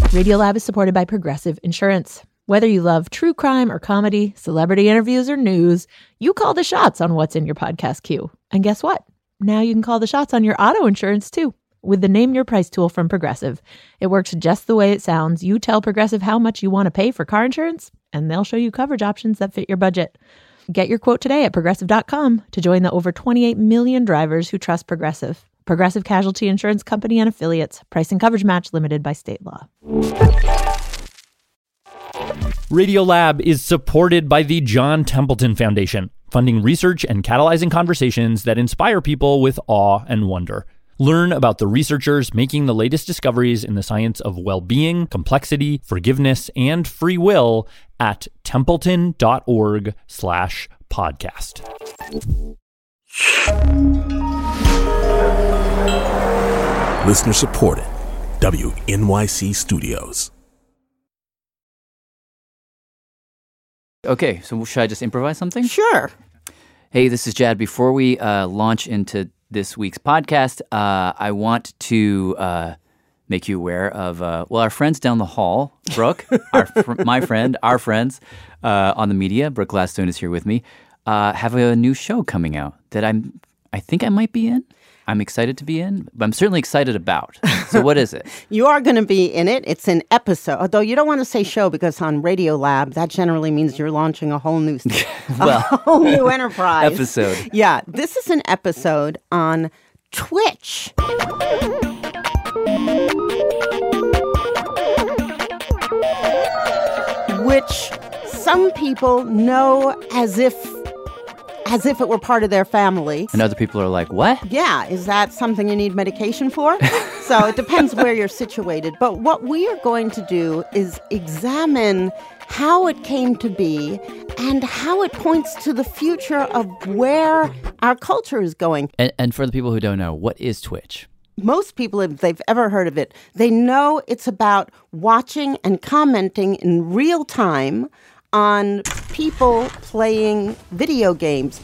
Radiolab is supported by Progressive Insurance. Whether you love true crime or comedy, celebrity interviews or news, you call the shots on what's in your podcast queue. And guess what? Now you can call the shots on your auto insurance too with the Name Your Price tool from Progressive. It works just the way it sounds. You tell Progressive how much you want to pay for car insurance, and they'll show you coverage options that fit your budget. Get your quote today at Progressive.com to join the over 28 million drivers who trust Progressive. Progressive Casualty Insurance Company and Affiliates. Price and coverage match limited by state law. Radiolab is supported by the John Templeton Foundation, funding research and catalyzing conversations that inspire people with awe and wonder. Learn about the researchers making the latest discoveries in the science of well-being, complexity, forgiveness, and free will at templeton.org/podcast. Listener supported. WNYC Studios. Okay, so should I just improvise something? Sure. Hey, this is Jad. Before we launch into this week's podcast, I want to make you aware of, our friends down the hall, Brooke, our friends on the media, Brooke Gladstone is here with me, have a new show coming out that I think I might be in. I'm excited to be in, but I'm certainly excited about. So what is it? You are going to be in it. It's an episode, although you don't want to say show because on Radiolab, that generally means you're launching a whole new, a whole new enterprise. Episode. Yeah, this is an episode on Twitch. Which some people know as if it were part of their family. And other people are like, what? Yeah, is that something you need medication for? So it depends where you're situated. But what we are going to do is examine how it came to be and how it points to the future of where our culture is going. And for the people who don't know, what is Twitch? Most people, if they've ever heard of it, they know it's about watching and commenting in real time on people playing video games.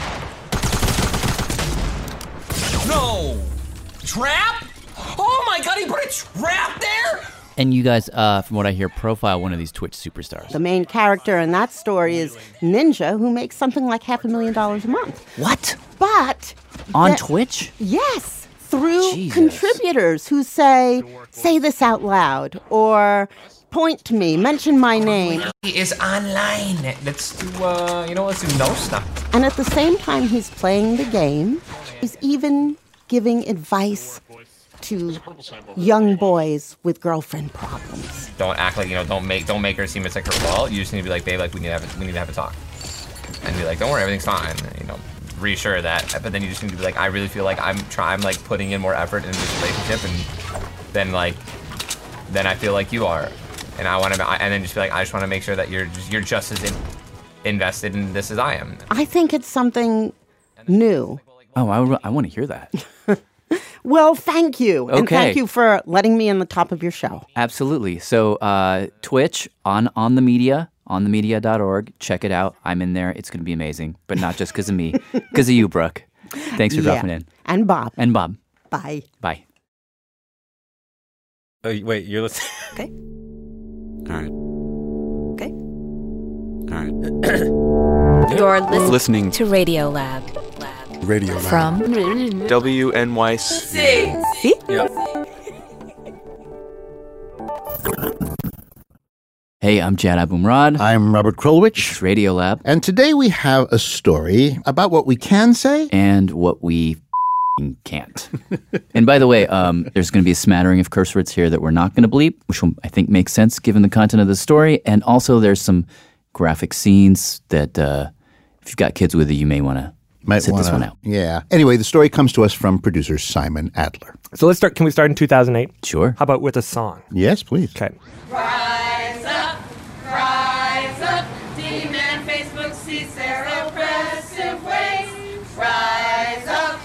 No! Trap? Oh my god, he put a trap there? And you guys, from what I hear, profile one of these Twitch superstars. The main character in that story is Ninja, who makes something like $500,000 a month. What? But... On Twitch? Yes. Through Jesus. Contributors who say this out loud, or... point to me, mention my name. He is online. Let's do no stuff. And at the same time he's playing the game, he's even giving advice to young boys with girlfriend problems. Don't act like, don't make her seem it's like her fault. You just need to be like, babe, like we need to have a talk. And be like, don't worry, everything's fine. Reassure that. But then you just need to be like, I really feel like I'm like putting in more effort in this relationship, and then I feel like you are. And and then just be like, I just want to make sure that you're just as invested in this as I am. I think it's something new. Oh, I want to hear that. Well, thank you. Okay. And thank you for letting me in the top of your show. Absolutely. So Twitch on the media, onthemedia.org. Check it out. I'm in there. It's going to be amazing. But not just because of me, because of you, Brooke. Thanks for dropping in. And Bob. Bye. Bye. Oh, wait, you're listening? Okay. All right. Okay. All right. You're listening to Radiolab. Radio From WNYC. See? Yep. Hey, I'm Jad Abumrad. I'm Robert Krulwich. This is Radiolab. And today we have a story about what we can say and what we can't. And by the way, there's going to be a smattering of curse words here that we're not going to bleep, which will, I think, makes sense given the content of the story. And also there's some graphic scenes that if you've got kids with you, you may want to sit this one out. Yeah. Anyway, the story comes to us from producer Simon Adler. So let's start. Can we start in 2008? Sure. How about with a song? Yes, please. Okay. Rise up, demon Facebook cease their oppressive ways. Rise up,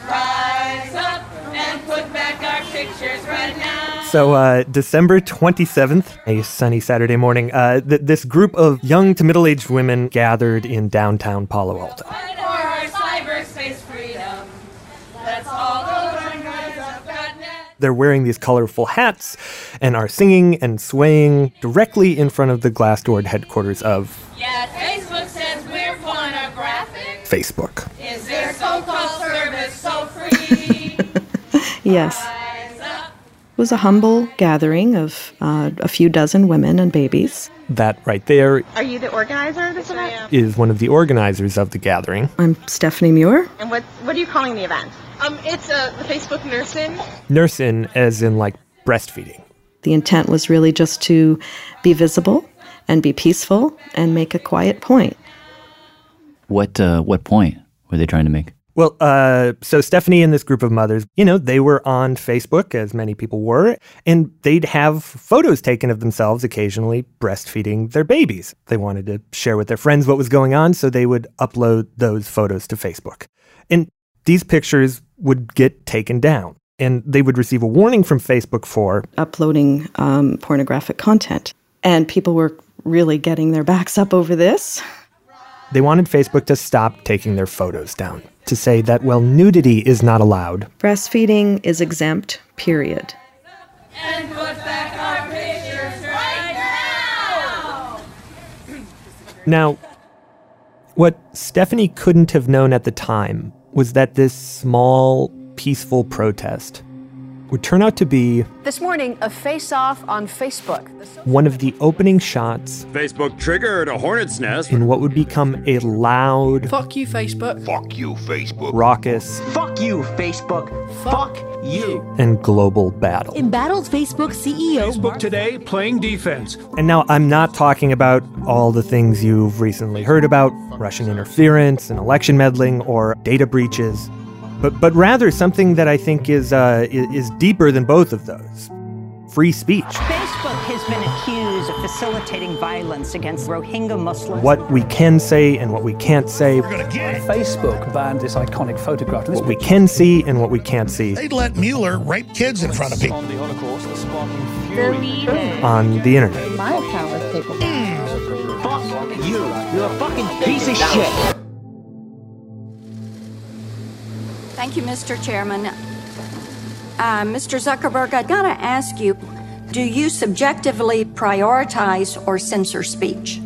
and put back our pictures right now. So December 27th, a sunny Saturday morning, this group of young to middle-aged women gathered in downtown Palo Alto. For our cyberspace freedom, let's all go join RiseUp.net. They're wearing these colorful hats and are singing and swaying directly in front of the glass-doored headquarters of Yeah, Facebook says we're pornographic. Facebook. Is their so-called service so free? Yes. It was a humble gathering of a few dozen women and babies. That right there Are you the organizer of this event? is one of the organizers of the gathering. I'm Stephanie Muir. And what are you calling the event? It's the Facebook Nurse-In. Nurse-In as in like breastfeeding. The intent was really just to be visible and be peaceful and make a quiet point. What point were they trying to make? Well, so Stephanie and this group of mothers, they were on Facebook, as many people were, and they'd have photos taken of themselves occasionally breastfeeding their babies. They wanted to share with their friends what was going on, so they would upload those photos to Facebook. And these pictures would get taken down, and they would receive a warning from Facebook for uploading pornographic content. And people were really getting their backs up over this. They wanted Facebook to stop taking their photos down, to say that, well, nudity is not allowed. Breastfeeding is exempt, period. And put back our pictures right now! Now, what Stephanie couldn't have known at the time was that this small, peaceful protest would turn out to be This morning, a face-off on Facebook. one of the opening shots Facebook triggered a hornet's nest. in what would become a loud, Fuck you, Facebook. Fuck you, Facebook. raucous, Fuck you, Facebook. Fuck you. and global battle. Embattled Facebook CEO Facebook today playing defense. And now I'm not talking about all the things you've recently heard about, Russian interference and election meddling or data breaches, but rather something that I think is deeper than both of those. Free speech. Facebook has been accused of facilitating violence against Rohingya Muslims. What we can say and what we can't say. Facebook banned this iconic photograph. What we can see and what we can't see. They'd let Mueller rape kids in front of people. On the internet. My account was capable. Fuck you. You're a fucking piece of shit. Thank you, Mr. Chairman. Mr. Zuckerberg, I've got to ask you, do you subjectively prioritize or censor speech?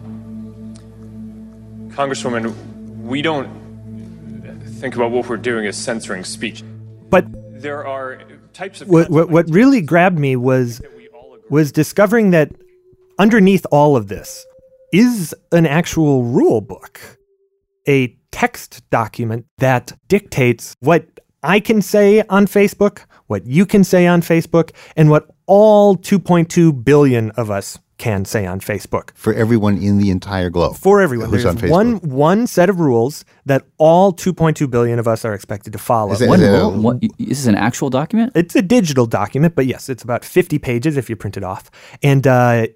Congresswoman, we don't think about what we're doing as censoring speech. But there are types of... What really grabbed me was discovering that underneath all of this is an actual rule book, a text document that dictates what I can say on Facebook, what you can say on Facebook, and what all 2.2 billion of us can say on Facebook. For everyone in the entire globe. For everyone. Who's There's on Facebook. one set of rules that all 2.2 billion of us are expected to follow. Is this an actual document? It's a digital document, but yes, it's about 50 pages if you print it off. And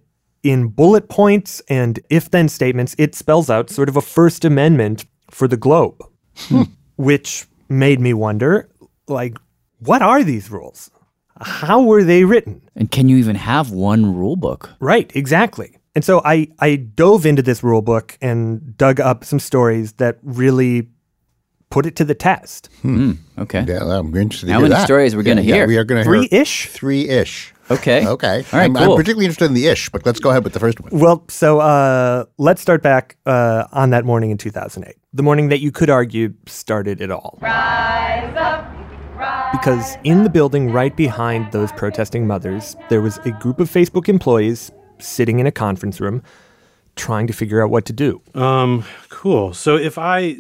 in bullet points and if-then statements, it spells out sort of a First Amendment for the globe, which made me wonder, what are these rules? How were they written? And can you even have one rule book? Right, exactly. And so I dove into this rule book and dug up some stories that really put it to the test. Okay. Yeah, I'm interested to How hear many that. stories are we going to hear? Yeah, we are going to hear... Three-ish? Three-ish. Okay. Okay. All right, I'm cool. particularly interested in the ish, but let's go ahead with the first one. Well, so let's start back on that morning in 2008. The morning that you could argue started it all. Rise up, rise. Because in the building right behind those protesting mothers, there was a group of Facebook employees sitting in a conference room trying to figure out what to do. Cool. So I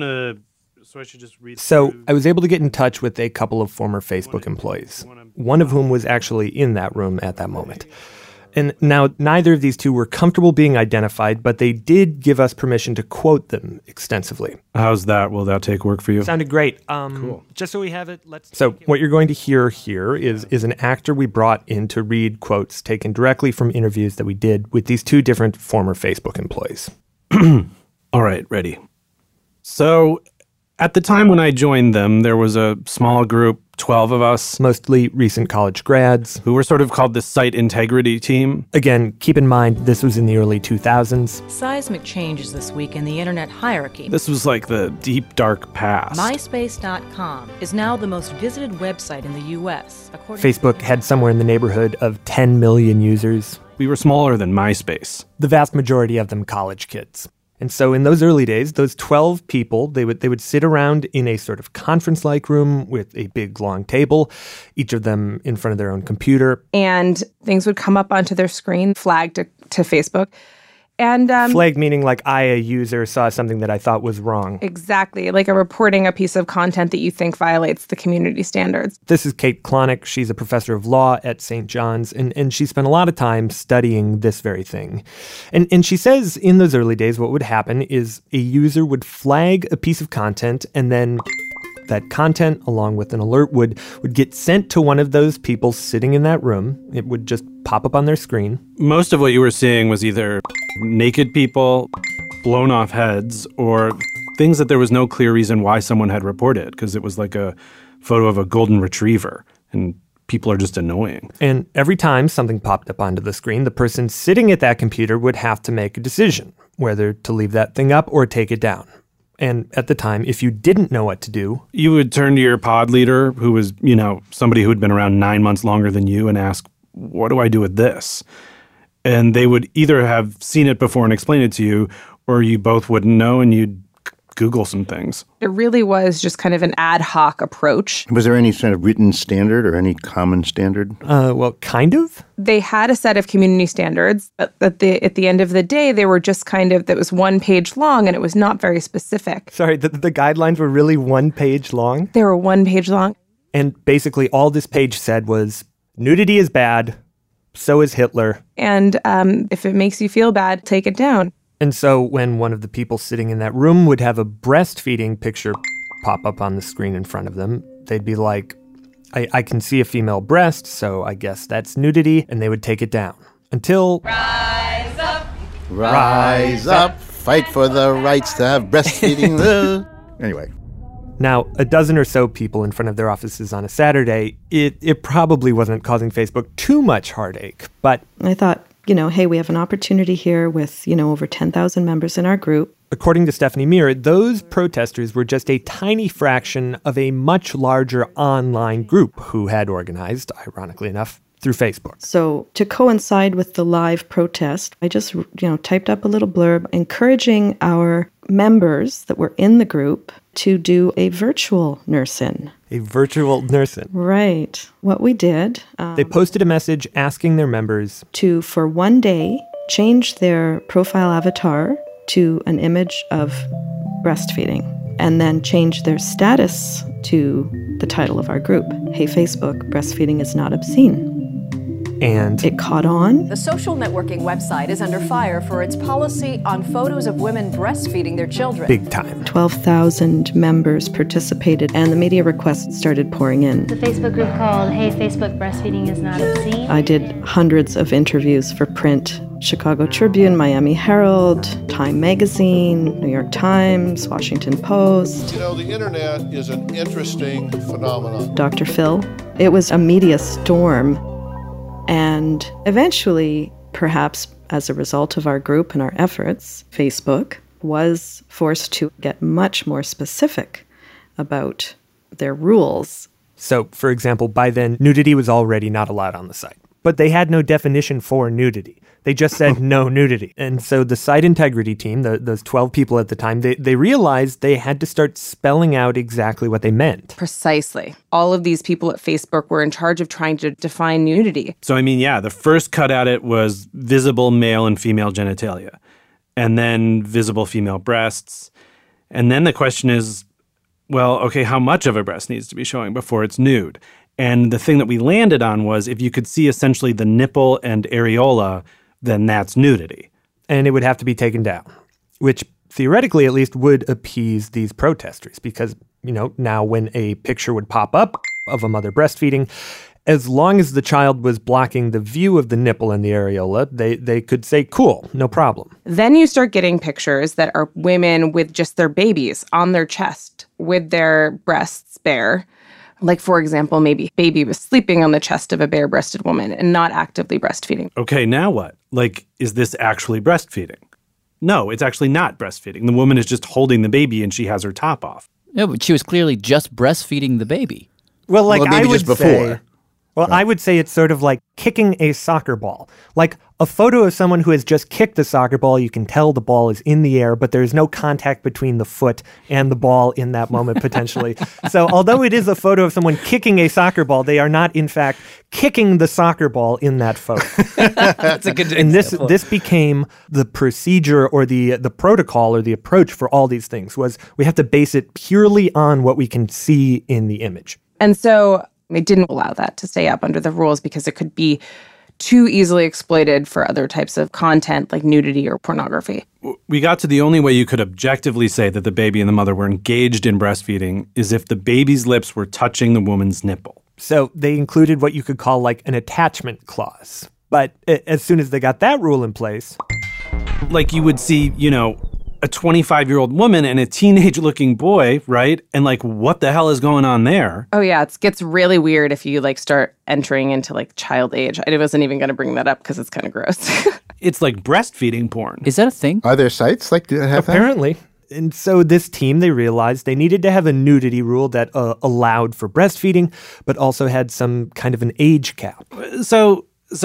should just read. So I was able to get in touch with a couple of former Facebook employees, one of whom was actually in that room at that moment. And now neither of these two were comfortable being identified, but they did give us permission to quote them extensively. How's that? Will that take work for you? Sounded great. Cool. Just so we have it, So what you're going to hear here is an actor we brought in to read quotes taken directly from interviews that we did with these two different former Facebook employees. All right, ready. So at the time when I joined them, there was a small group 12 of us. Mostly recent college grads. Who were sort of called the site integrity team. Again, keep in mind, this was in the early 2000s. Seismic changes this week in the internet hierarchy. This was like the deep, dark past. MySpace.com is now the most visited website in the U.S. Facebook had somewhere in the neighborhood of 10 million users. We were smaller than MySpace. The vast majority of them college kids. And so in those early days, those 12 people, they would sit around in a sort of conference-like room with a big, long table, each of them in front of their own computer. And things would come up onto their screen, flagged to Facebook. And flagged meaning like I, a user, saw something that I thought was wrong. Exactly, like reporting a piece of content that you think violates the community standards. This is Kate Klonick. She's a professor of law at St. John's, and she spent a lot of time studying this very thing. And she says in those early days, what would happen is a user would flag a piece of content, and then that content, along with an alert, would get sent to one of those people sitting in that room. It would just pop up on their screen. Most of what you were seeing was either naked people, blown off heads, or things that there was no clear reason why someone had reported, because it was like a photo of a golden retriever, and people are just annoying. And every time something popped up onto the screen, the person sitting at that computer would have to make a decision, whether to leave that thing up or take it down. And at the time, if you didn't know what to do, you would turn to your pod leader, who was, somebody who had been around 9 months longer than you, and ask, what do I do with this? And they would either have seen it before and explain it to you, or you both wouldn't know and you'd Google some things. It really was just kind of an ad hoc approach. Was there any sort of written standard or any common standard? Well, kind of. They had a set of community standards, but at the end of the day, they were just that was 1 page long, and it was not very specific. Sorry, the guidelines were really 1 page long? They were 1 page long. And basically all this page said was, nudity is bad, so is Hitler. And if it makes you feel bad, take it down. And so when one of the people sitting in that room would have a breastfeeding picture pop up on the screen in front of them, they'd be like, I can see a female breast, so I guess that's nudity, and they would take it down. Until... Rise up! Rise up! Fight for the rights to have breastfeeding. Anyway. Now, a dozen or so people in front of their offices on a Saturday, it probably wasn't causing Facebook too much heartache, but... I thought, hey, we have an opportunity here with, over 10,000 members in our group. According to Stephanie Meir, those protesters were just a tiny fraction of a much larger online group who had organized, ironically enough, through Facebook. So to coincide with the live protest, I just, typed up a little blurb encouraging our members that were in the group to do a virtual nurse-in. A virtual nurse-in. Right. What we did... they posted a message asking their members to, for 1 day, change their profile avatar to an image of breastfeeding, and then change their status to the title of our group, Hey Facebook, breastfeeding is not obscene. And it caught on. The social networking website is under fire for its policy on photos of women breastfeeding their children. Big time. 12,000 members participated, and the media requests started pouring in. The Facebook group called Hey Facebook, breastfeeding is not obscene. I did hundreds of interviews for print. Chicago Tribune, Miami Herald, Time Magazine, New York Times, Washington Post. The internet is an interesting phenomenon. Dr. Phil. It was a media storm. And eventually, perhaps as a result of our group and our efforts, Facebook was forced to get much more specific about their rules. So, for example, by then, nudity was already not allowed on the site. But they had no definition for nudity. They just said no nudity. And so the site integrity team, those 12 people at the time, they realized they had to start spelling out exactly what they meant. Precisely. All of these people at Facebook were in charge of trying to define nudity. So, the first cut at it was visible male and female genitalia, and then visible female breasts. And then the question is, well, okay, how much of a breast needs to be showing before it's nude? And the thing that we landed on was if you could see essentially the nipple and areola, then that's nudity. And it would have to be taken down, which theoretically at least would appease these protesters because, now when a picture would pop up of a mother breastfeeding, as long as the child was blocking the view of the nipple and the areola, they could say, cool, no problem. Then you start getting pictures that are women with just their babies on their chest with their breasts bare, Like, for example, maybe baby was sleeping on the chest of a bare-breasted woman and not actively breastfeeding. Okay, now what? Like, is this actually breastfeeding? No, it's actually not breastfeeding. The woman is just holding the baby and she has her top off. No, but she was clearly just breastfeeding the baby. Well, like maybe I would just before. say, I would say it's sort of like kicking a soccer ball. Like a photo of someone who has just kicked the soccer ball, you can tell the ball is in the air, but there's no contact between the foot and the ball in that moment, potentially. So although it is a photo of someone kicking a soccer ball, they are not, in fact, kicking the soccer ball in that photo. That's a good and example. this became the procedure or the protocol or the approach for all these things was we have to base it purely on what we can see in the image. And so they didn't allow that to stay up under the rules because it could be too easily exploited for other types of content like nudity or pornography. We got to the only way you could objectively say that the baby and the mother were engaged in breastfeeding is if the baby's lips were touching the woman's nipple. So they included what you could call like an attachment clause. But as soon as they got that rule in place... Like you would see, a 25-year-old woman and a teenage-looking boy, right? And like, what the hell is going on there? Oh, yeah. It gets really weird if you start entering into child age. I wasn't even going to bring that up because it's kind of gross. It's like breastfeeding porn. Is that a thing? Are there sites like that have Apparently. And so this team, they realized they needed to have a nudity rule that allowed for breastfeeding, but also had some kind of an age cap. So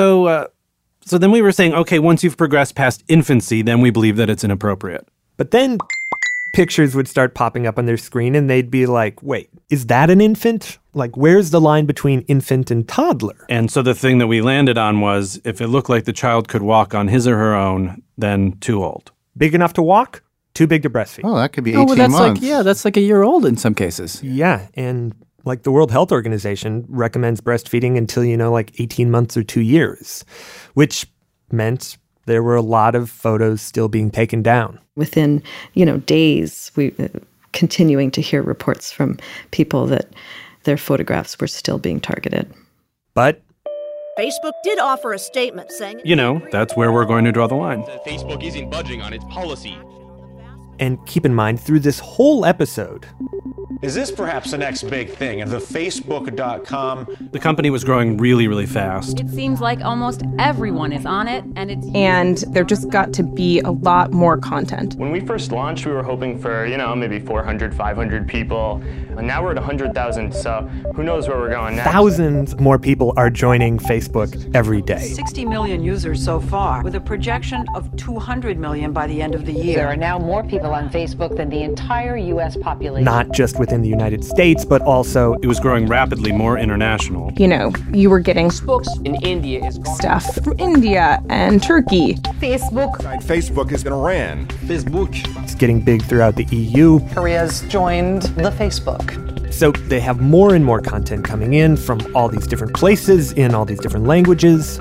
then we were saying, okay, once you've progressed past infancy, then we believe that it's inappropriate. But then pictures would start popping up on their screen and they'd be like, wait, is that an infant? Like, where's the line between infant and toddler? And so the thing that we landed on was if it looked like the child could walk on his or her own, then too old. Big enough to walk, too big to breastfeed. Oh, that could be 18 that's months. that's like a year old in some cases. Yeah, and the World Health Organization recommends breastfeeding until, 18 months or 2 years, which meant there were a lot of photos still being taken down. Within, days, we continuing to hear reports from people that their photographs were still being targeted. But Facebook did offer a statement saying... That's where we're going to draw the line. Facebook isn't budging on its policy. And keep in mind, through this whole episode... Is this perhaps the next big thing? The Facebook.com... The company was growing really, really fast. It seems like almost everyone is on it, and there just got to be a lot more content. When we first launched, we were hoping for, maybe 400, 500 people. And now we're at 100,000, so who knows where we're going next. Thousands more people are joining Facebook every day. 60 million users so far, with a projection of 200 million by the end of the year. There are now more people on Facebook than the entire U.S. population. Not just within the United States, but also... It was growing rapidly more international. You were getting books in India stuff from India and Turkey. Facebook is in Iran. Facebook. It's getting big throughout the EU. Korea's joined the Facebook. So they have more and more content coming in from all these different places in all these different languages.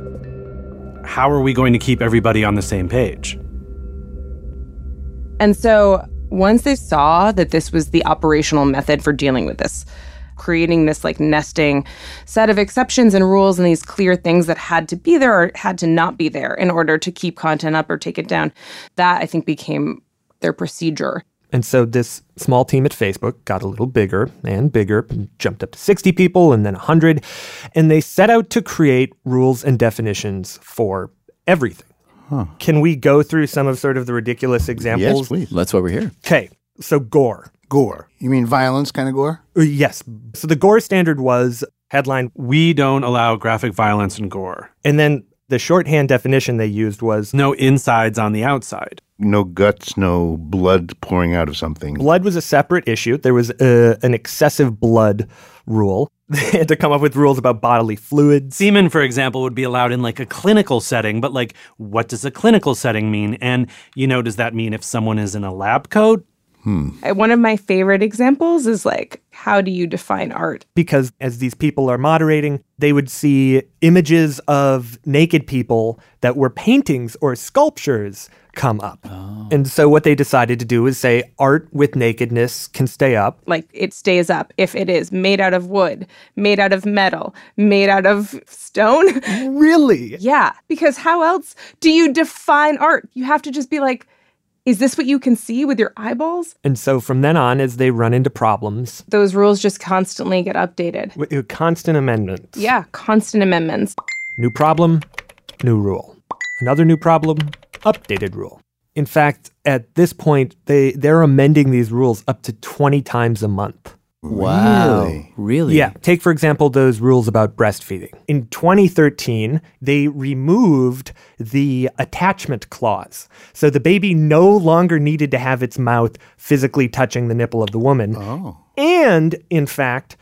How are we going to keep everybody on the same page? And so once they saw that this was the operational method for dealing with this, creating this nesting set of exceptions and rules and these clear things that had to be there or had to not be there in order to keep content up or take it down, that I think became their procedure. And so this small team at Facebook got a little bigger and bigger, and jumped up to 60 people and then 100. And they set out to create rules and definitions for everything. Huh. Can we go through some of sort of the ridiculous examples? Yes, please. That's why we're here. Okay, so gore. Gore. You mean violence kind of gore? Yes. So the gore standard was headline, "We don't allow graphic violence and gore." And then the shorthand definition they used was... No insides on the outside. No guts, no blood pouring out of something. Blood was a separate issue. There was an excessive blood rule. They had to come up with rules about bodily fluids. Semen, for example, would be allowed in a clinical setting, but what does a clinical setting mean? And, does that mean if someone is in a lab coat? One of my favorite examples is how do you define art? Because as these people are moderating, they would see images of naked people that were paintings or sculptures come up. Oh. And so what they decided to do is say art with nakedness can stay up. It stays up if it is made out of wood, made out of metal, made out of stone. Really? Yeah, because how else do you define art? You have to just be Is this what you can see with your eyeballs? And so from then on, as they run into problems, Those rules just constantly get updated. Constant amendments. Yeah, constant amendments. New problem, new rule. Another new problem, updated rule. In fact, at this point, they're amending these rules up to 20 times a month. Wow. Really? Yeah. Take, for example, those rules about breastfeeding. In 2013, they removed the attachment clause. So the baby no longer needed to have its mouth physically touching the nipple of the woman. Oh. And, in fact,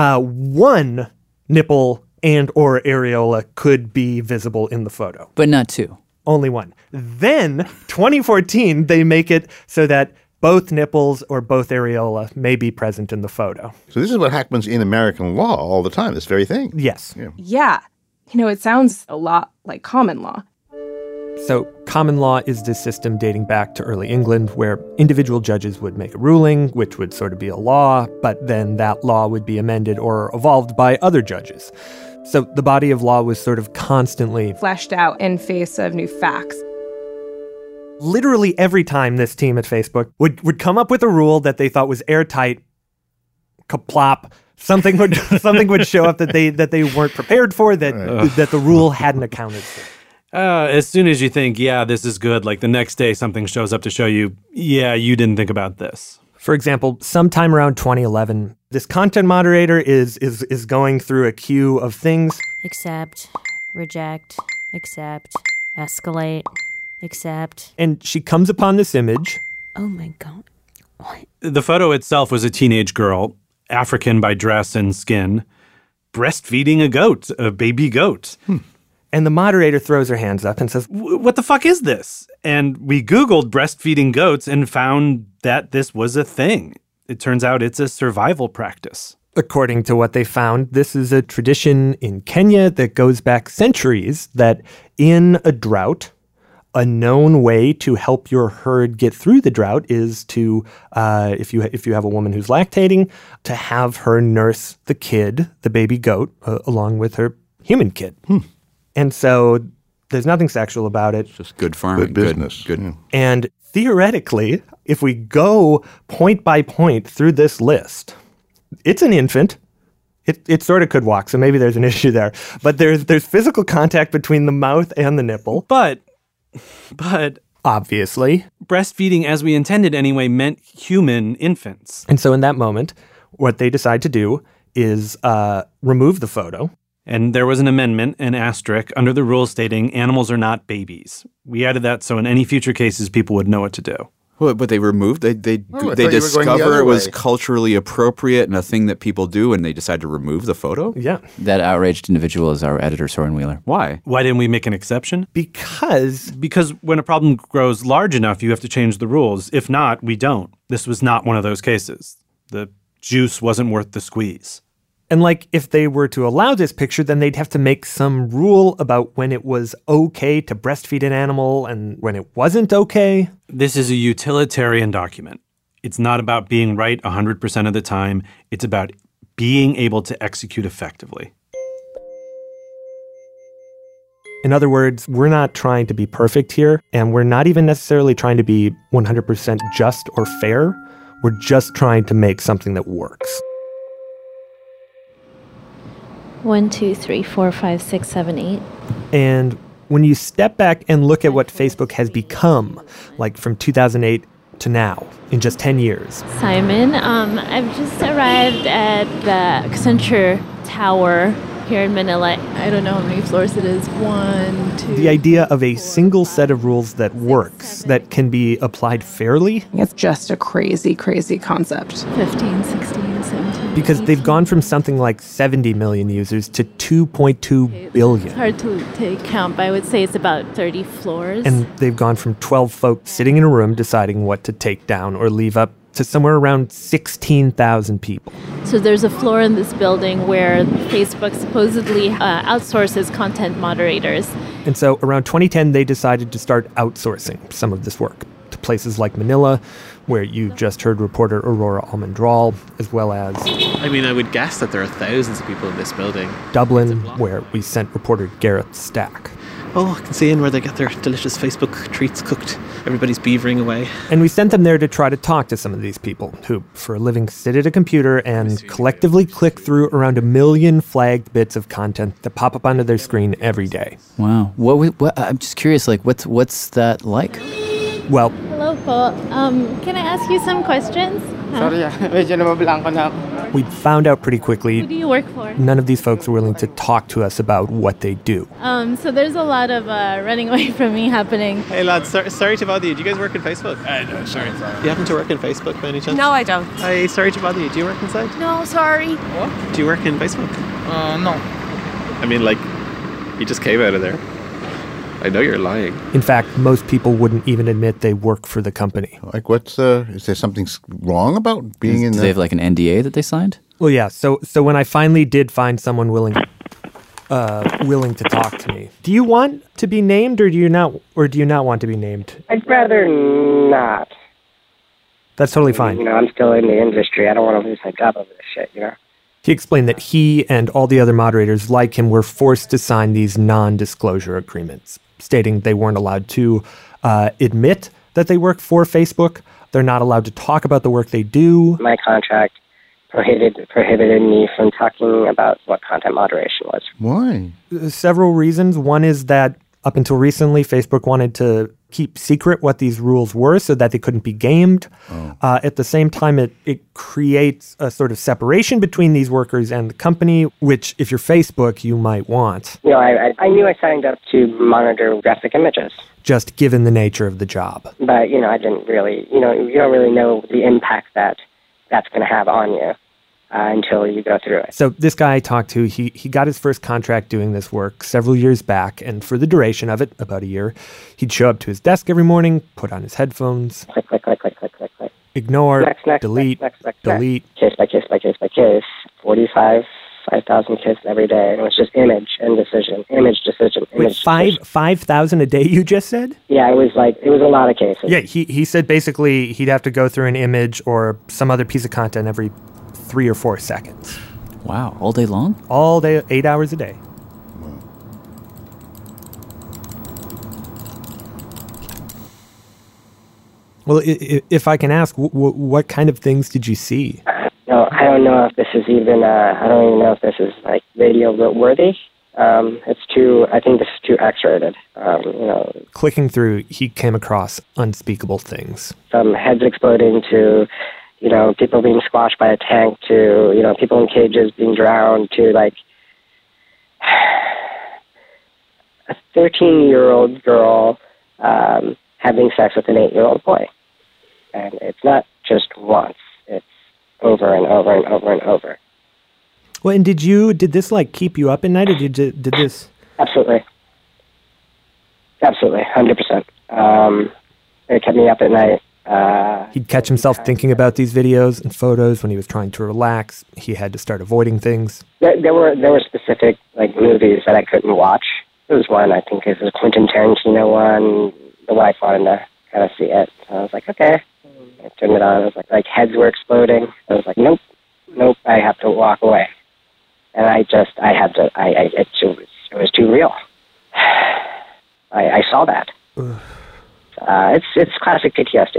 one nipple and or areola could be visible in the photo. But not two. Only one. Then, 2014, they make it so that both nipples or both areola may be present in the photo. So this is what happens in American law all the time, this very thing. Yes. Yeah. It sounds a lot like common law. So common law is this system dating back to early England where individual judges would make a ruling, which would sort of be a law, but then that law would be amended or evolved by other judges. So the body of law was sort of constantly Fleshed out in face of new facts. Literally every time this team at Facebook would come up with a rule that they thought was airtight, kaplop, something would show up that they weren't prepared for, that the rule hadn't accounted for. As soon as you think, yeah, this is good, like the next day something shows up to show you, yeah, you didn't think about this. For example, sometime around 2011, this content moderator is going through a queue of things. Accept, reject, accept, escalate, accept. And she comes upon this image. Oh my God. What? The photo itself was a teenage girl, African by dress and skin, breastfeeding a baby goat. And the moderator throws her hands up and says, what the fuck is this? And we Googled breastfeeding goats and found that this was a thing. It turns out it's a survival practice. According to what they found, this is a tradition in Kenya that goes back centuries, that in a drought, a known way to help your herd get through the drought is to, if you have a woman who's lactating, to have her nurse the kid, the baby goat, along with her human kid. And so there's nothing sexual about it. It's just good farming. Good business. Good. Yeah. And theoretically, if we go point by point through this list, it's an infant. It sort of could walk, so maybe there's an issue there. But there's physical contact between the mouth and the nipple. But obviously, breastfeeding as we intended anyway meant human infants. And so in that moment, what they decide to do is remove the photo. And there was an amendment, an asterisk, under the rule stating animals are not babies. We added that so in any future cases, people would know what to do. Well, but they removed, they discover it was culturally appropriate and a thing that people do, and they decide to remove the photo? Yeah. That outraged individual is our editor, Soren Wheeler. Why? Why didn't we make an exception? Because when a problem grows large enough, you have to change the rules. If not, we don't. This was not one of those cases. The juice wasn't worth the squeeze. And if they were to allow this picture, then they'd have to make some rule about when it was okay to breastfeed an animal and when it wasn't okay. This is a utilitarian document. It's not about being right 100% of the time. It's about being able to execute effectively. In other words, we're not trying to be perfect here, and we're not even necessarily trying to be 100% just or fair. We're just trying to make something that works. 1, 2, 3, 4, 5, 6, 7, 8. And when you step back and look at what Facebook has become, from 2008 to now, in just 10 years. Simon, I've just arrived at the Accenture Tower here in Manila. I don't know how many floors it is. 1, 2. The idea of a single set of rules that works, that can be applied fairly. It's just a crazy, crazy concept. 15, 16, 17. Because they've gone from something like 70 million users to 2.2 billion. It's hard to count, but I would say it's about 30 floors. And they've gone from 12 folks sitting in a room deciding what to take down or leave up to somewhere around 16,000 people. So there's a floor in this building where Facebook supposedly outsources content moderators. And so around 2010, they decided to start outsourcing some of this work to places like Manila, where you just heard reporter Aurora Almendral, as well as... I mean, I would guess that there are thousands of people in this building. Dublin, where we sent reporter Gareth Stack. oh, I can see in where they get their delicious Facebook treats cooked. Everybody's beavering away. And we sent them there to try to talk to some of these people who, for a living, sit at a computer and collectively click through around 1 million flagged bits of content that pop up onto their screen every day. Wow. What I'm just curious, like, what's that like? Well, Hello po. Can I ask you some questions? Sorry, medyo nabablanko na ako. we found out pretty quickly Who do you work for? none of these folks were willing to talk to us about what they do. So there's a lot of running away from me happening. Hey lads, sorry to bother you. Do you guys work in Facebook? No, sorry. You happen to work in Facebook by any chance? No, I don't. Hey, sorry to bother you. Do you work inside? No, sorry. What? Do you work in Facebook? No. I mean, like, you just came out of there. I know you're lying. In fact, most people wouldn't even admit they work for the company. Like, is there something wrong about being in Do they have like an NDA that they signed? Well, yeah. So when I finally did find someone willing to talk to me, do you want to be named, or do you not want to be named? I'd rather not. That's totally fine. You know, I'm still in the industry. I don't want to lose my job over this shit, you know? He explained that he and all the other moderators like him were forced to sign these non-disclosure agreements, stating they weren't allowed to admit that they work for Facebook. They're not allowed to talk about the work they do. My contract prohibited me from talking about what content moderation was. Why? Several reasons. One is that up until recently, Facebook wanted to keep secret what these rules were so that they couldn't be gamed. At the same time, it creates a sort of separation between these workers and the company, which if you're Facebook, you might want. You know, I knew I signed up to monitor graphic images. Just given the nature of the job. But, you know, I didn't really, you don't really know the impact that's going to have on you until you go through it. So this guy I talked to, he got his first contract doing this work several years back, and for the duration of it, about a year, he'd show up to his desk every morning, put on his headphones, click, click, click, click, click, click, click. Ignore, next, delete, delete. Case by case by case by case, 5,000 kids every day. And it was just image and decision, image, decision, image, Wait, 5,000 a day, you just said? Yeah, it was a lot of cases. Yeah, he said basically he'd have to go through an image or some other piece of content every 3 or 4 seconds. Wow, all day long? All day, 8 hours a day. Well, if I can ask, what kind of things did you see? No, I don't know if this is even. I don't even know if this is like radio worthy. I think this is too X-rated. Clicking through, he came across unspeakable things. From heads exploding to, people being squashed by a tank to, people in cages being drowned to like a 13-year-old girl having sex with an 8-year-old boy. And it's not just once. It's over and over and over and over. Well, and did this like keep you up at night, or did this? Absolutely. 100%. It kept me up at night. He'd catch himself thinking about these videos and photos when he was trying to relax. He had to start avoiding things. There were specific like movies that I couldn't watch. There was one, I think it was a Quentin Tarantino one. The wife wanted to kind of see it. So I was like, okay. I turned it on. It was like heads were exploding. I was like, nope, I have to walk away. And it was too real. I saw that. It's classic PTSD.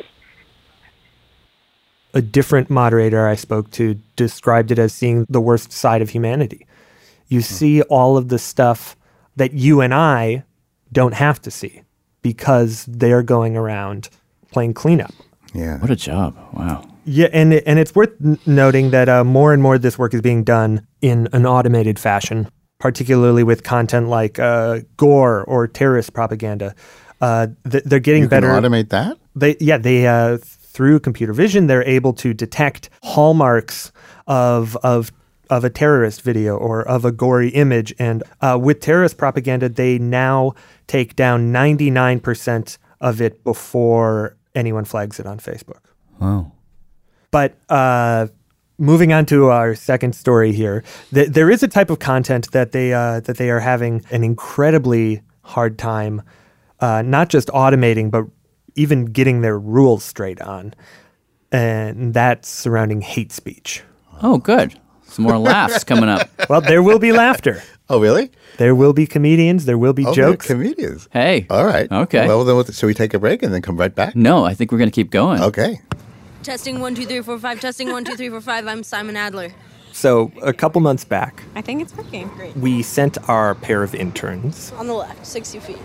A different moderator I spoke to described it as seeing the worst side of humanity. You see all of the stuff that you and I don't have to see because they're going around playing cleanup. Yeah. What a job. Wow. Yeah, and it's worth noting that more and more of this work is being done in an automated fashion, particularly with content like gore or terrorist propaganda. They're getting better. You can automate that? They through computer vision, they're able to detect hallmarks of a terrorist video or of a gory image. And with terrorist propaganda, they now take down 99% of it before anyone flags it on Facebook. Wow. But moving on to our second story here, there is a type of content that they are having an incredibly hard time, not just automating, but even getting their rules straight on. And that's surrounding hate speech. Oh, good. Some more laughs coming up. Well, there will be laughter. Oh, really? There will be comedians. There will be jokes. Comedians. Hey. All right. Okay. Well, then should we take a break and then come right back? No, I think we're going to keep going. Okay. Testing 1 2 3 4 5. Testing 1 2 3 4 5. I'm Simon Adler. So a couple months back, I think it's working. Great. we sent our pair of interns, On the left, 60 feet.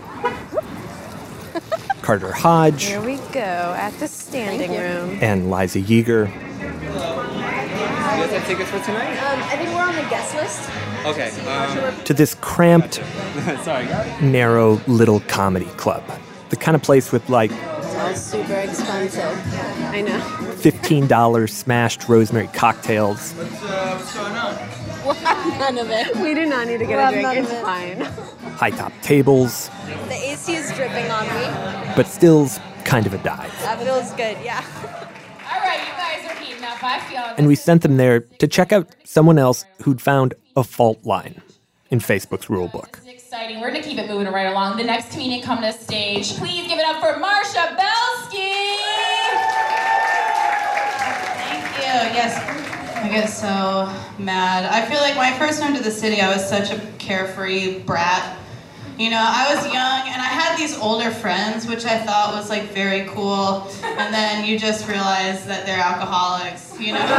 Carter Hodge Here we go at the standing room. and Liza Yeager, You guys have tickets for tonight? I think we're on the guest list. Okay. to this cramped, Sorry. narrow little comedy club. The kind of place with like It's all super expensive. I know. $15 smashed rosemary cocktails, What's going on? None of it. We do not need to get a drink. It's fine. high-top tables, The AC is dripping on me. but still's kind of a dive. That feels good, yeah. All right, you guys are heating up. I feel it. And we sent them there to check out someone else who'd found a fault line in Facebook's rulebook. This is exciting. We're going to keep it moving right along. The next comedian coming to the stage. Please give it up for Marsha Belsky. Thank you. Yes. I get so mad. I feel like when I first moved to the city, I was such a carefree brat. You know, I was young and I had these older friends, which I thought was like very cool. And then you just realize that they're alcoholics, you know?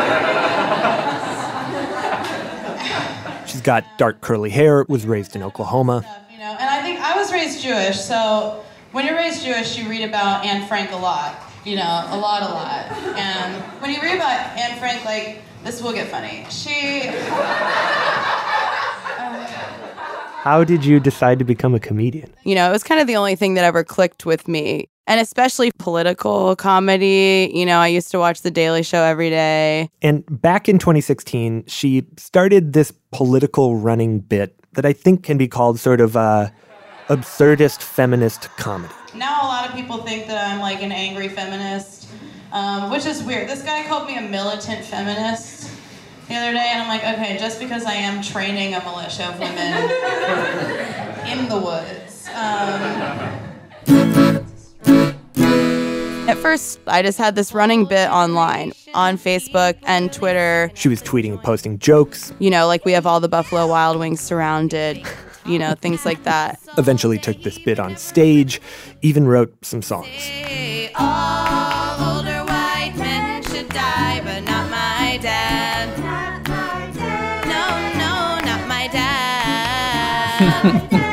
She's got dark curly hair, was raised in Oklahoma. You know, and I think I was raised Jewish, so when you're raised Jewish, you read about Anne Frank a lot. You know, a lot. And when you read about Anne Frank, like, this will get funny. How did you decide to become a comedian? You know, it was kind of the only thing that ever clicked with me. And especially political comedy. You know, I used to watch The Daily Show every day. And back in 2016, she started this political running bit that I think can be called sort of absurdist feminist comedy. Now a lot of people think that I'm like an angry feminist, which is weird. This guy called me a militant feminist the other day, and I'm like, okay, just because I am training a militia of women in the woods. At first, I just had this running bit online, on Facebook and Twitter. She was tweeting and posting jokes. You know, like we have all the Buffalo Wild Wings surrounded, you know, things like that. Eventually took this bit on stage, even wrote some songs. All older white men should die, but not my dad. Not my dad. No, not my dad.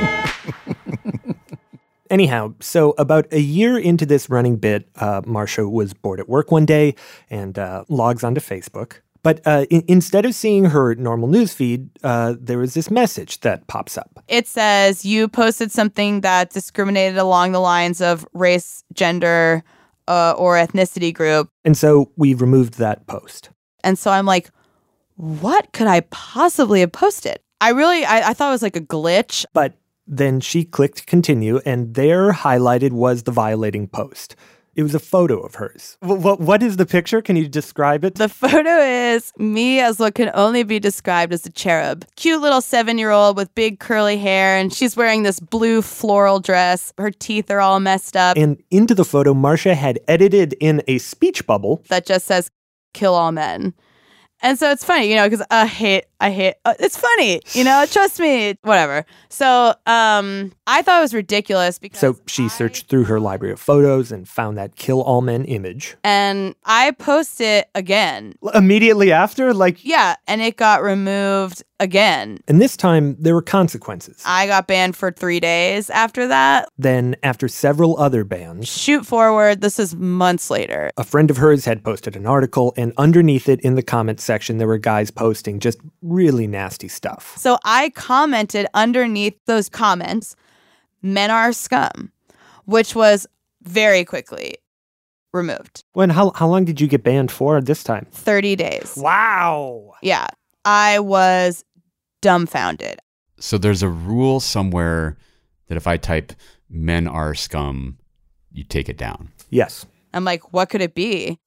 Anyhow, so about a year into this running bit, Marsha was bored at work one day and logs onto Facebook. But instead of seeing her normal newsfeed, there was this message that pops up. It says, you posted something that discriminated along the lines of race, gender, or ethnicity group. And so we removed that post. And so I'm like, what could I possibly have posted? I thought it was like a glitch. But then she clicked continue, and there highlighted was the violating post. It was a photo of hers. What is the picture? Can you describe it? The photo is me as what can only be described as a cherub. Cute little 7-year-old with big curly hair, and she's wearing this blue floral dress. Her teeth are all messed up. And into the photo, Marsha had edited in a speech bubble that just says, kill all men. And so it's funny, you know, because I hate, it's funny, you know, trust me, whatever. So I thought it was ridiculous because So she searched through her library of photos and found that kill all men image. And I posted it again. Immediately after? Yeah, and it got removed again. And this time, there were consequences. I got banned for 3 days after that. Then, after several other bans... Shoot forward, this is months later. A friend of hers had posted an article, and underneath it in the comments section, there were guys posting just really nasty stuff. So I commented underneath those comments, men are scum, which was very quickly removed. When how long did you get banned for this time? 30 days. Wow. Yeah. I was dumbfounded. So there's a rule somewhere that if I type men are scum, you take it down. Yes. I'm like, what could it be?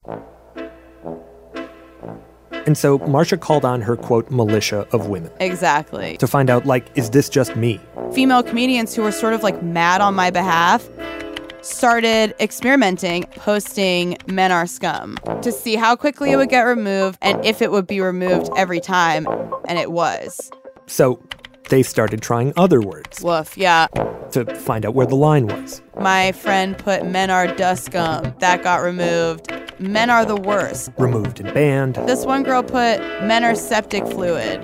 And so Marsha called on her, quote, militia of women. Exactly. To find out, is this just me? Female comedians who were sort of mad on my behalf started experimenting, posting men are scum to see how quickly it would get removed and if it would be removed every time. And it was. So they started trying other words Woof, yeah. to find out where the line was. My friend put men are dust scum. That got removed. Men are the worst. Removed and banned. This one girl put men are septic fluid.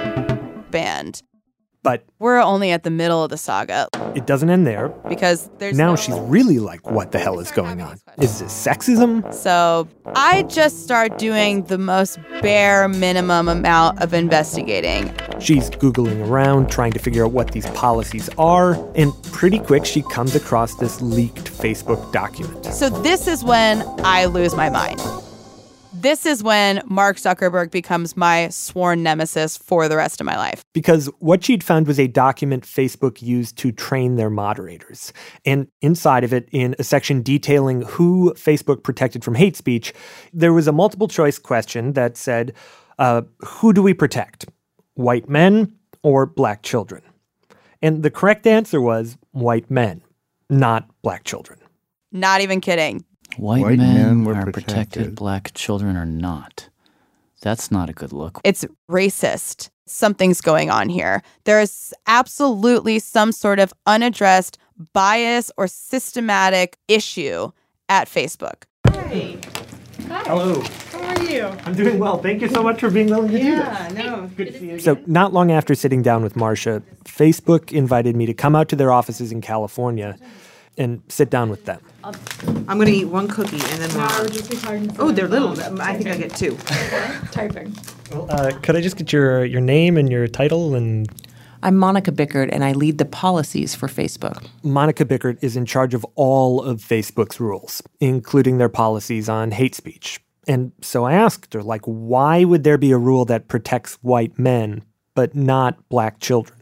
Banned. But we're only at the middle of the saga. It doesn't end there. Because there's now she's really like, what the hell is going on? Is this sexism? So I just start doing the most bare minimum amount of investigating. She's Googling around, trying to figure out what these policies are, and pretty quick she comes across this leaked Facebook document. So this is when I lose my mind. This is when Mark Zuckerberg becomes my sworn nemesis for the rest of my life. Because what she'd found was a document Facebook used to train their moderators. And inside of it, in a section detailing who Facebook protected from hate speech, there was a multiple choice question that said, who do we protect? White men or black children? And the correct answer was white men, not black children. Not even kidding. White men are protected, black children are not. That's not a good look. It's racist. Something's going on here. There's absolutely some sort of unaddressed bias or systematic issue at Facebook. Hey. Hi. Hello. How are you? I'm doing well. Thank you so much for being willing to do this. Yeah, no. Good to see you. So not long after sitting down with Marcia, Facebook invited me to come out to their offices in California and sit down with them. I'm going to eat one cookie and then oh, they're little. I think I get two. Typing. Well, could I just get your name and your title? And I'm Monica Bickert, and I lead the policies for Facebook. Monica Bickert is in charge of all of Facebook's rules, including their policies on hate speech. And so I asked her, like, why would there be a rule that protects white men but not black children?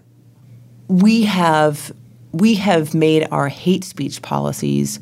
We have made our hate speech policies.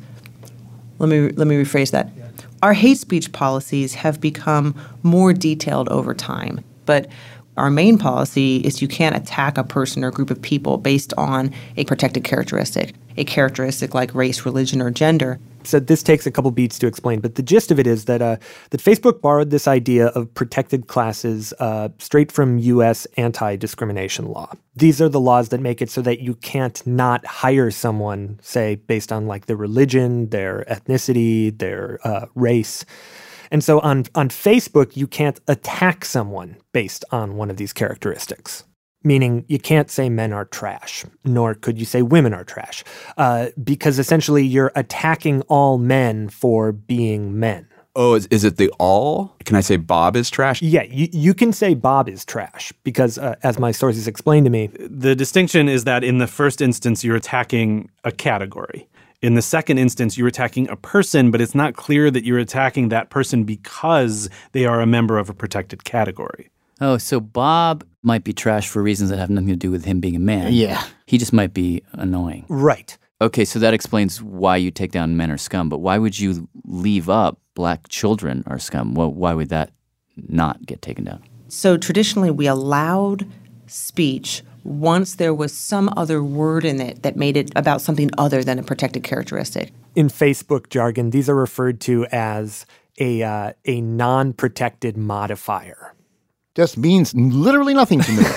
Let me rephrase that. Our hate speech policies have become more detailed over time, but our main policy is you can't attack a person or group of people based on a protected characteristic, a characteristic like race, religion, or gender. So this takes a couple beats to explain, but the gist of it is that that Facebook borrowed this idea of protected classes straight from U.S. anti-discrimination law. These are the laws that make it so that you can't not hire someone, say, based on like their religion, their ethnicity, their race. And so on Facebook, you can't attack someone based on one of these characteristics. Meaning you can't say men are trash, nor could you say women are trash, because essentially you're attacking all men for being men. Oh, is it the all? Can I say Bob is trash? Yeah, you can say Bob is trash because, as my sources explained to me, the distinction is that in the first instance, you're attacking a category. In the second instance, you're attacking a person, but it's not clear that you're attacking that person because they are a member of a protected category. Oh, so Bob might be trash for reasons that have nothing to do with him being a man. Yeah. He just might be annoying. Right. Okay, so that explains why you take down men or scum, but why would you leave up black children or scum? Well, why would that not get taken down? So traditionally, we allowed speech once there was some other word in it that made it about something other than a protected characteristic. In Facebook jargon, these are referred to as a non-protected modifier. Just means literally nothing to me.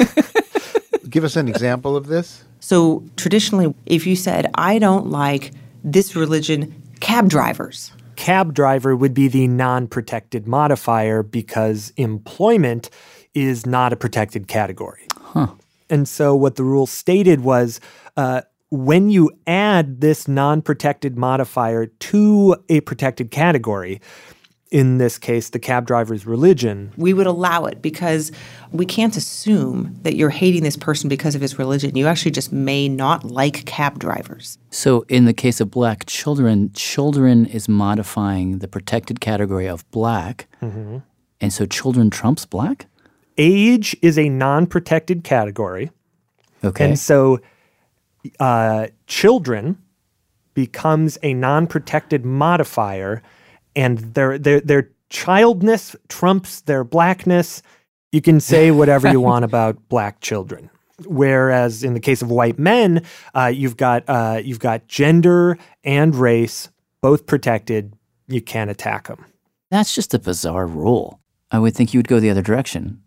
Give us an example of this. So traditionally, if you said, I don't like this religion, cab drivers. Cab driver would be the non-protected modifier because employment is not a protected category. Huh. And so what the rule stated was when you add this non-protected modifier to a protected category, in this case, the cab driver's religion, we would allow it because we can't assume that you're hating this person because of his religion. You actually just may not like cab drivers. So in the case of black children, children is modifying the protected category of black. Mm-hmm. And so children trumps black? Age is a non-protected category. Okay. And so children becomes a non-protected modifier, and their childness trumps their blackness. You can say whatever you want about black children. Whereas in the case of white men, you've got gender and race both protected. You can't attack them. That's just a bizarre rule. I would think you would go the other direction.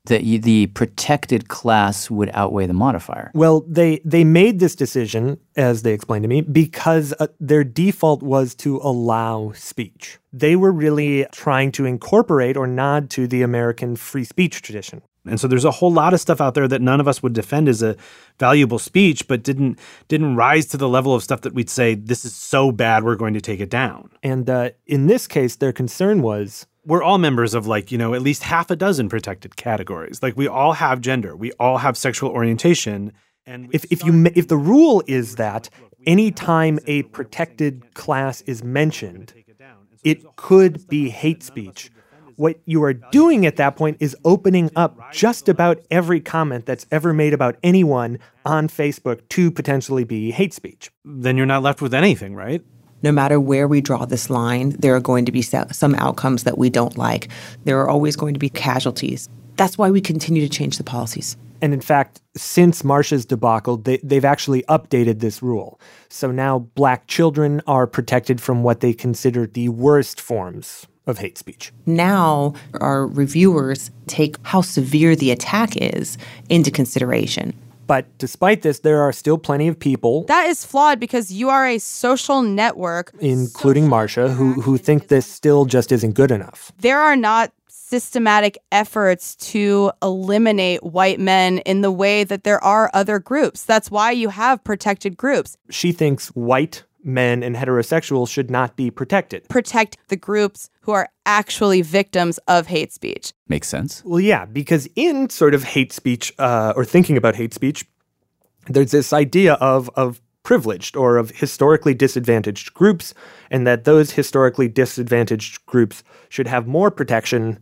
That the protected class would outweigh the modifier. Well, they made this decision, as they explained to me, because their default was to allow speech. They were really trying to incorporate or nod to the American free speech tradition. And so there's a whole lot of stuff out there that none of us would defend as a valuable speech, but didn't rise to the level of stuff that we'd say, this is so bad, we're going to take it down. And in this case, their concern was, we're all members of at least half a dozen protected categories. Like, we all have gender, we all have sexual orientation. And if the rule is that anytime a protected class is mentioned, it could be hate speech. What you are doing at that point is opening up just about every comment that's ever made about anyone on Facebook to potentially be hate speech. Then you're not left with anything, right? No matter where we draw this line, there are going to be some outcomes that we don't like. There are always going to be casualties. That's why we continue to change the policies. And in fact, since Marsha's debacle, they've actually updated this rule. So now Black children are protected from what they consider the worst forms of hate speech. Now our reviewers take how severe the attack is into consideration. But despite this, there are still plenty of people... That is flawed because you are a social network. Including Marsha, who think this still just isn't good enough. There are not systematic efforts to eliminate white men in the way that there are other groups. That's why you have protected groups. She thinks white men and heterosexuals should not be protected. Protect the groups who are actually victims of hate speech. Makes sense. Well, yeah, because in sort of hate speech or thinking about hate speech, there's this idea of privileged or of historically disadvantaged groups, and that those historically disadvantaged groups should have more protection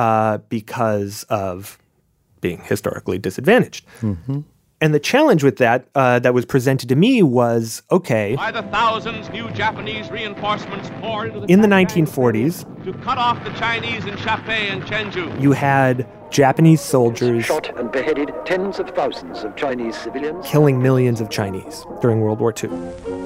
because of being historically disadvantaged. Mm-hmm. And the challenge with that that was presented to me was, okay, by the thousands, new Japanese reinforcements poured into in the 1940s, to cut off the Chinese in Chapei and Chenju. You had Japanese soldiers shot and beheaded tens of thousands of Chinese civilians, killing millions of Chinese during World War II.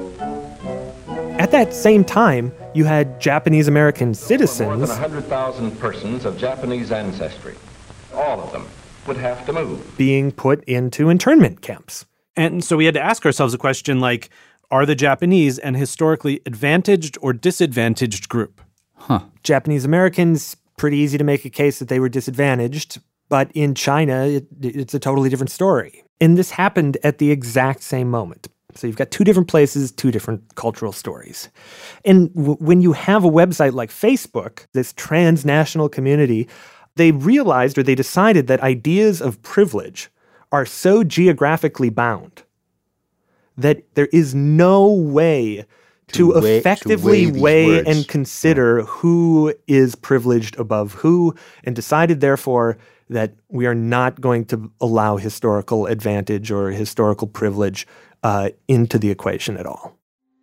At that same time, you had Japanese American citizens. More than 100,000 persons of Japanese ancestry, all of them, would have to move. Being put into internment camps. And so we had to ask ourselves a question like, are the Japanese an historically advantaged or disadvantaged group? Japanese Americans, pretty easy to make a case that they were disadvantaged, but in China, it's a totally different story. And this happened at the exact same moment. So you've got two different places, two different cultural stories. And when you have a website like Facebook, this transnational community, they realized or they decided that ideas of privilege are so geographically bound that there is no way to effectively weigh and consider who is privileged above who, and decided, therefore, that we are not going to allow historical advantage or historical privilege into the equation at all.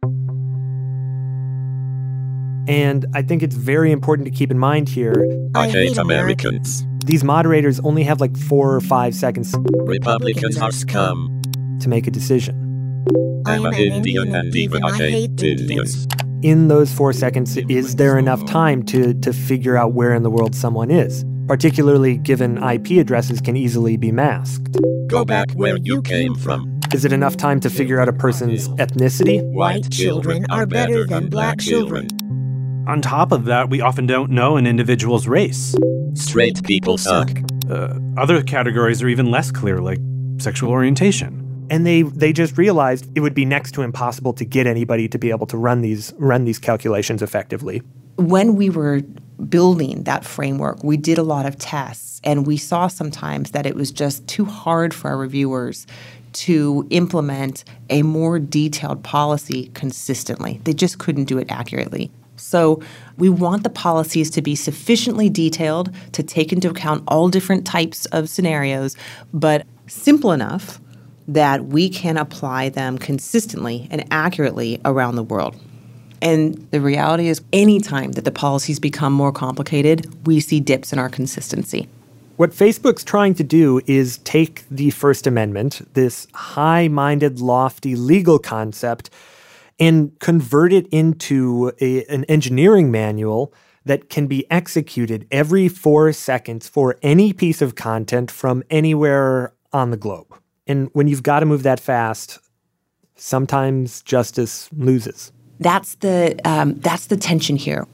And I think it's very important to keep in mind here. I hate Americans. These moderators only have like 4 or 5 seconds. Republicans are scum. To make a decision. I'm an Indian and even I hate Indians. In those 4 seconds, is there enough time to figure out where in the world someone is? Particularly given IP addresses can easily be masked. Go back where you came from. Is it enough time to figure out a person's ethnicity? White children are better than black children. On top of that, we often don't know an individual's race. Straight people suck. Other categories are even less clear, like sexual orientation. And they just realized it would be next to impossible to get anybody to be able to run these calculations effectively. When we were building that framework, we did a lot of tests, and we saw sometimes that it was just too hard for our reviewers to implement a more detailed policy consistently. They just couldn't do it accurately. So we want the policies to be sufficiently detailed to take into account all different types of scenarios, but simple enough that we can apply them consistently and accurately around the world. And the reality is, anytime that the policies become more complicated, we see dips in our consistency. What Facebook's trying to do is take the First Amendment, this high-minded, lofty legal concept, and convert it into an engineering manual that can be executed every 4 seconds for any piece of content from anywhere on the globe. And when you've got to move that fast, sometimes justice loses. That's the tension here.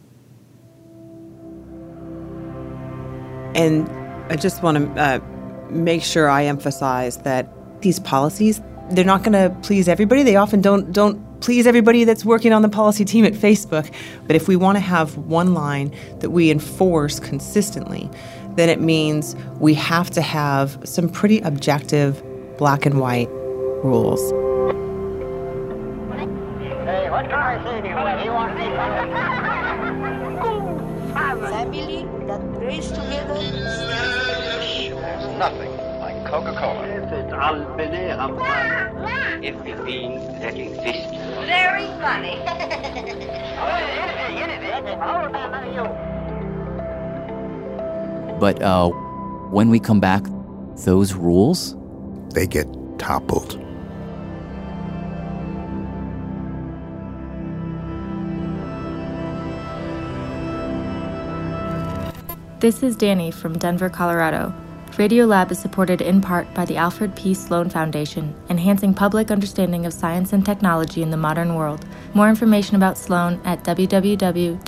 And I just want to make sure I emphasize that these policies, they're not going to please everybody. They often don't please everybody that's working on the policy team at Facebook. But if we want to have one line that we enforce consistently, then it means we have to have some pretty objective black and white rules. Hey, what can I say to you? You want family that prays together? There's nothing like Coca-Cola. Everything that exists. Very funny. But when we come back, those rules, they get toppled. This is Danny from Denver, Colorado. Radiolab is supported in part by the Alfred P. Sloan Foundation, enhancing public understanding of science and technology in the modern world. More information about Sloan at www.sloan.org.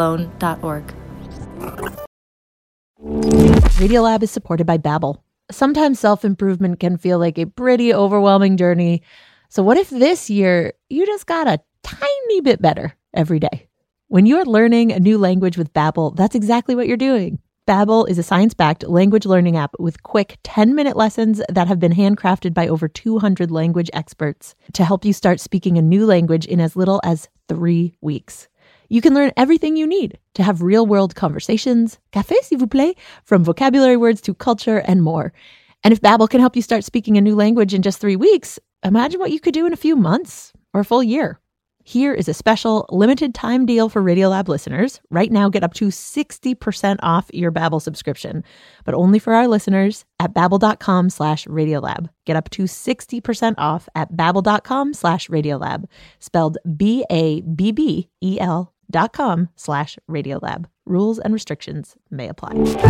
Radiolab is supported by Babbel. Sometimes self-improvement can feel like a pretty overwhelming journey. So what if this year you just got a tiny bit better every day? When you're learning a new language with Babbel, that's exactly what you're doing. Babbel is a science-backed language learning app with quick 10-minute lessons that have been handcrafted by over 200 language experts to help you start speaking a new language in as little as 3 weeks. You can learn everything you need to have real-world conversations, café s'il vous plaît, from vocabulary words to culture and more. And if Babbel can help you start speaking a new language in just 3 weeks, imagine what you could do in a few months or a full year. Here is a special limited time deal for Radiolab listeners. Right now, get up to 60% off your Babbel subscription, but only for our listeners at babbel.com/Radiolab. Get up to 60% off at babbel.com/Radiolab, spelled BABBEL.com/Radiolab. Rules and restrictions may apply.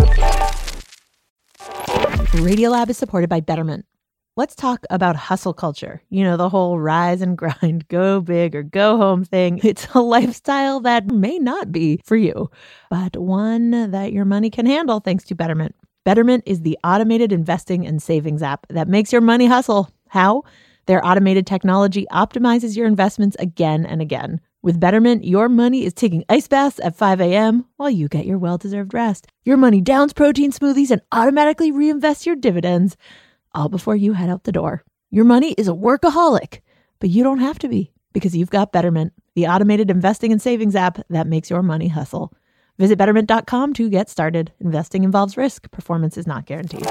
Radiolab is supported by Betterment. Let's talk about hustle culture. You know, the whole rise and grind, go big or go home thing. It's a lifestyle that may not be for you, but one that your money can handle thanks to Betterment. Betterment is the automated investing and savings app that makes your money hustle. How? Their automated technology optimizes your investments again and again. With Betterment, your money is taking ice baths at 5 a.m. while you get your well-deserved rest. Your money downs protein smoothies and automatically reinvests your dividends, all before you head out the door. Your money is a workaholic, but you don't have to be because you've got Betterment, the automated investing and savings app that makes your money hustle. Visit Betterment.com to get started. Investing involves risk. Performance is not guaranteed.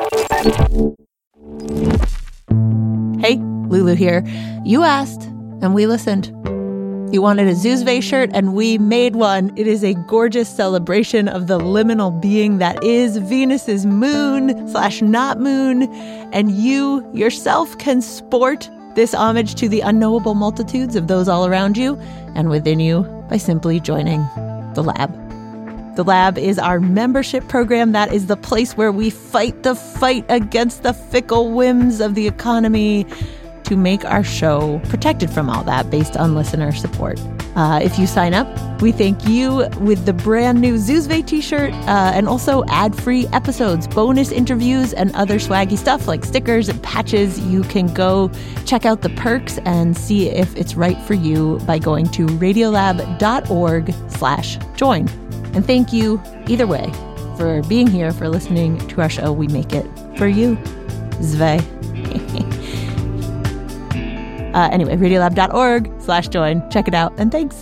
Hey, Lulu here. You asked, and we listened. You wanted a Zuzve shirt, and we made one. It is a gorgeous celebration of the liminal being that is Venus's moon/not moon, and you yourself can sport this homage to the unknowable multitudes of those all around you and within you by simply joining the Lab. The Lab is our membership program. That is the place where we fight the fight against the fickle whims of the economy to make our show protected from all that based on listener support. If you sign up, we thank you with the brand new Zuzve t-shirt and also ad-free episodes, bonus interviews, and other swaggy stuff like stickers and patches. You can go check out the perks and see if it's right for you by going to radiolab.org/join. And thank you either way for being here, for listening to our show. We make it for you. Zve. Anyway, radiolab.org/join. Check it out, and thanks.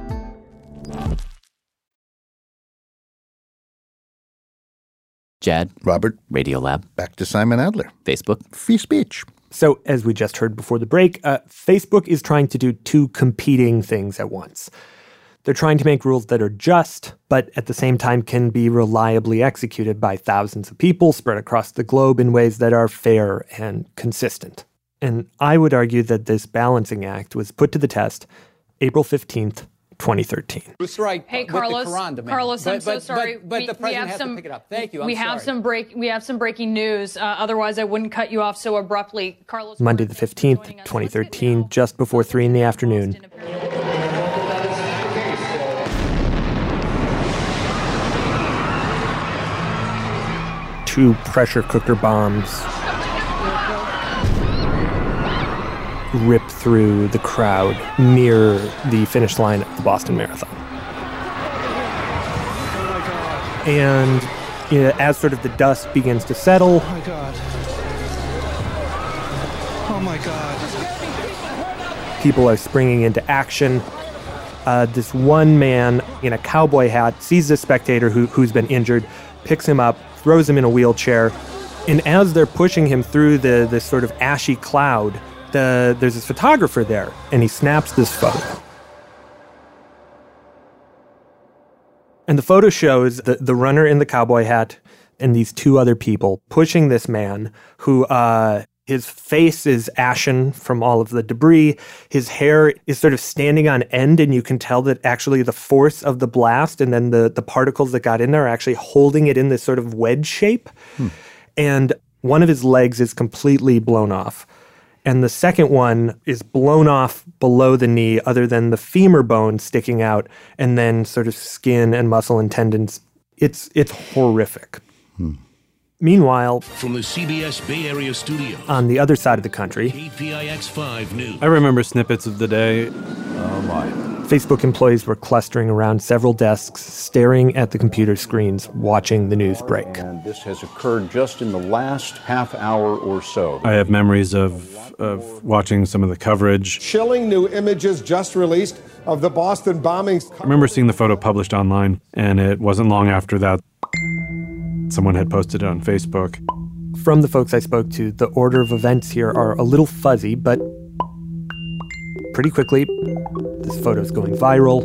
Jad. Robert. Radiolab. Back to Simon Adler. Facebook. Free speech. So, as we just heard before the break, Facebook is trying to do two competing things at once. They're trying to make rules that are just, but at the same time can be reliably executed by thousands of people spread across the globe in ways that are fair and consistent. And I would argue that this balancing act was put to the test April 15th, 2013. Strike Hey, with Carlos. the Quran demand. Carlos, I'm so sorry. But the president has to pick it up. Thank you. We have some breaking news. Otherwise, I wouldn't cut you off so abruptly. Carlos. Monday the 15th, 2013, just before 3 in the afternoon. Two pressure cooker bombs rip through the crowd near the finish line of the Boston Marathon. And as sort of the dust begins to settle, Oh my God. Oh my God. people are springing into action. This one man in a cowboy hat sees this spectator who's been injured, picks him up, throws him in a wheelchair, and as they're pushing him through this sort of ashy cloud, there's this photographer there, and he snaps this photo. And the photo shows the runner in the cowboy hat and these two other people pushing this man who, his face is ashen from all of the debris. His hair is sort of standing on end, and you can tell that actually the force of the blast and then the particles that got in there are actually holding it in this sort of wedge shape. And one of his legs is completely blown off. And the second one is blown off below the knee, other than the femur bone sticking out, and then sort of skin and muscle and tendons. It's horrific. Meanwhile, from the CBS Bay Area studio, on the other side of the country, KPIX 5 News. I remember snippets of the day. Oh my. Facebook employees were clustering around several desks, staring at the computer screens, watching the news break. And this has occurred just in the last half hour or so. I have memories of watching some of the coverage. Chilling new images just released of the Boston bombings. I remember seeing the photo published online, and it wasn't long after that someone had posted it on Facebook. From the folks I spoke to, the order of events here are a little fuzzy, but pretty quickly, this photo's going viral.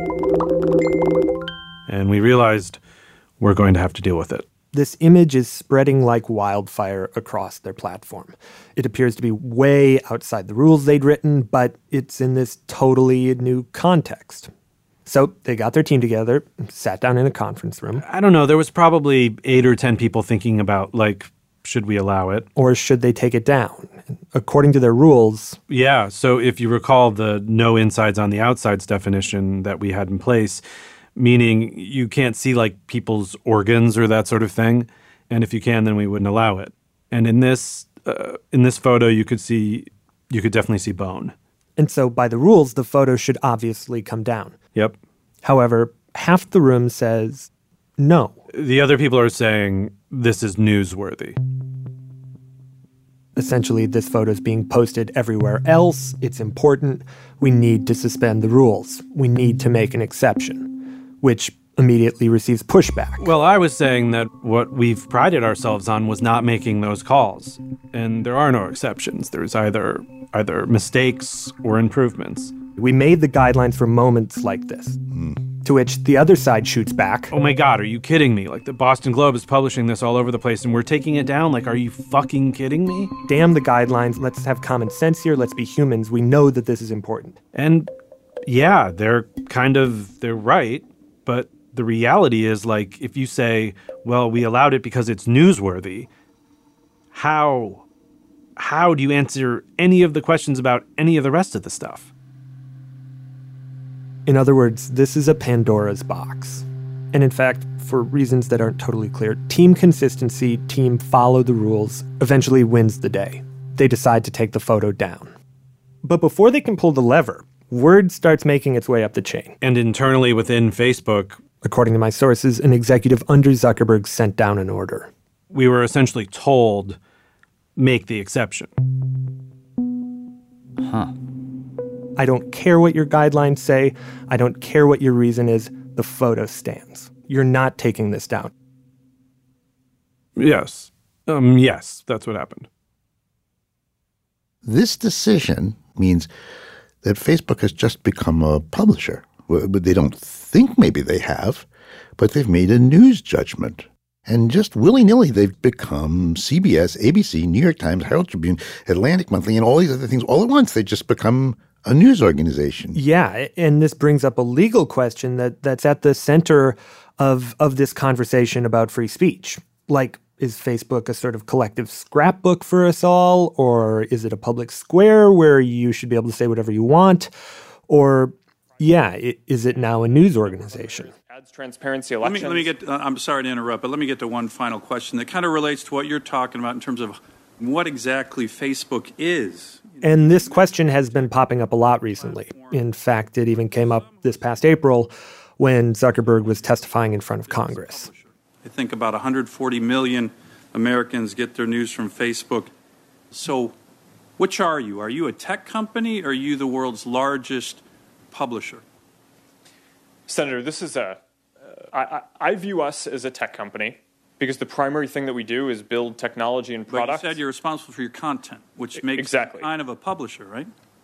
And we realized we're going to have to deal with it. This image is spreading like wildfire across their platform. It appears to be way outside the rules they'd written, but it's in this totally new context. So they got their team together, sat down in a conference room. I don't know, there was probably 8 or 10 people thinking about, like, should we allow it? Or should they take it down? According to their rules. Yeah, so if you recall the no insides on the outsides definition that we had in place, meaning you can't see like people's organs or that sort of thing. And if you can, then we wouldn't allow it. And in this photo, you could definitely see bone. And so by the rules, the photo should obviously come down. Yep. However, half the room says no. The other people are saying this is newsworthy. Essentially, this photo is being posted everywhere else. It's important. We need to suspend the rules. We need to make an exception, which immediately receives pushback. Well, I was saying that what we've prided ourselves on was not making those calls. And there are no exceptions. There's either mistakes or improvements. We made the guidelines for moments like this. To which the other side shoots back. Oh my God, are you kidding me? Like, the Boston Globe is publishing this all over the place and we're taking it down? Like, are you fucking kidding me? Damn the guidelines. Let's have common sense here. Let's be humans. We know that this is important. And yeah, they're right. But the reality is, like, if you say, well, we allowed it because it's newsworthy, how do you answer any of the questions about any of the rest of the stuff? In other words, this is a Pandora's box. And in fact, for reasons that aren't totally clear, team consistency, team follow the rules, eventually wins the day. They decide to take the photo down. But before they can pull the lever, word starts making its way up the chain. And internally within Facebook, according to my sources, an executive under Zuckerberg sent down an order. We were essentially told, make the exception. Huh. I don't care what your guidelines say. I don't care what your reason is. The photo stands. You're not taking this down. Yes. Yes, that's what happened. This decision means that Facebook has just become a publisher. But they don't think maybe they have, but they've made a news judgment. And just willy-nilly, they've become CBS, ABC, New York Times, Herald Tribune, Atlantic Monthly, and all these other things all at once. They just become a news organization. Yeah, and this brings up a legal question that's at the center of this conversation about free speech. Like, is Facebook a sort of collective scrapbook for us all? Or is it a public square where you should be able to say whatever you want? Or, is it now a news organization? Adds transparency elections. Let me get, I'm sorry to interrupt, but let me get to one final question that kind of relates to what you're talking about in terms of what exactly Facebook is. And this question has been popping up a lot recently. In fact, it even came up this past April when Zuckerberg was testifying in front of Congress. I think about 140 million Americans get their news from Facebook. So which are you? Are you a tech company or are you the world's largest publisher? Senator, this is I view us as a tech company because the primary thing that we do is build technology and products. But you said you're responsible for your content, which makes you kind of a publisher, right?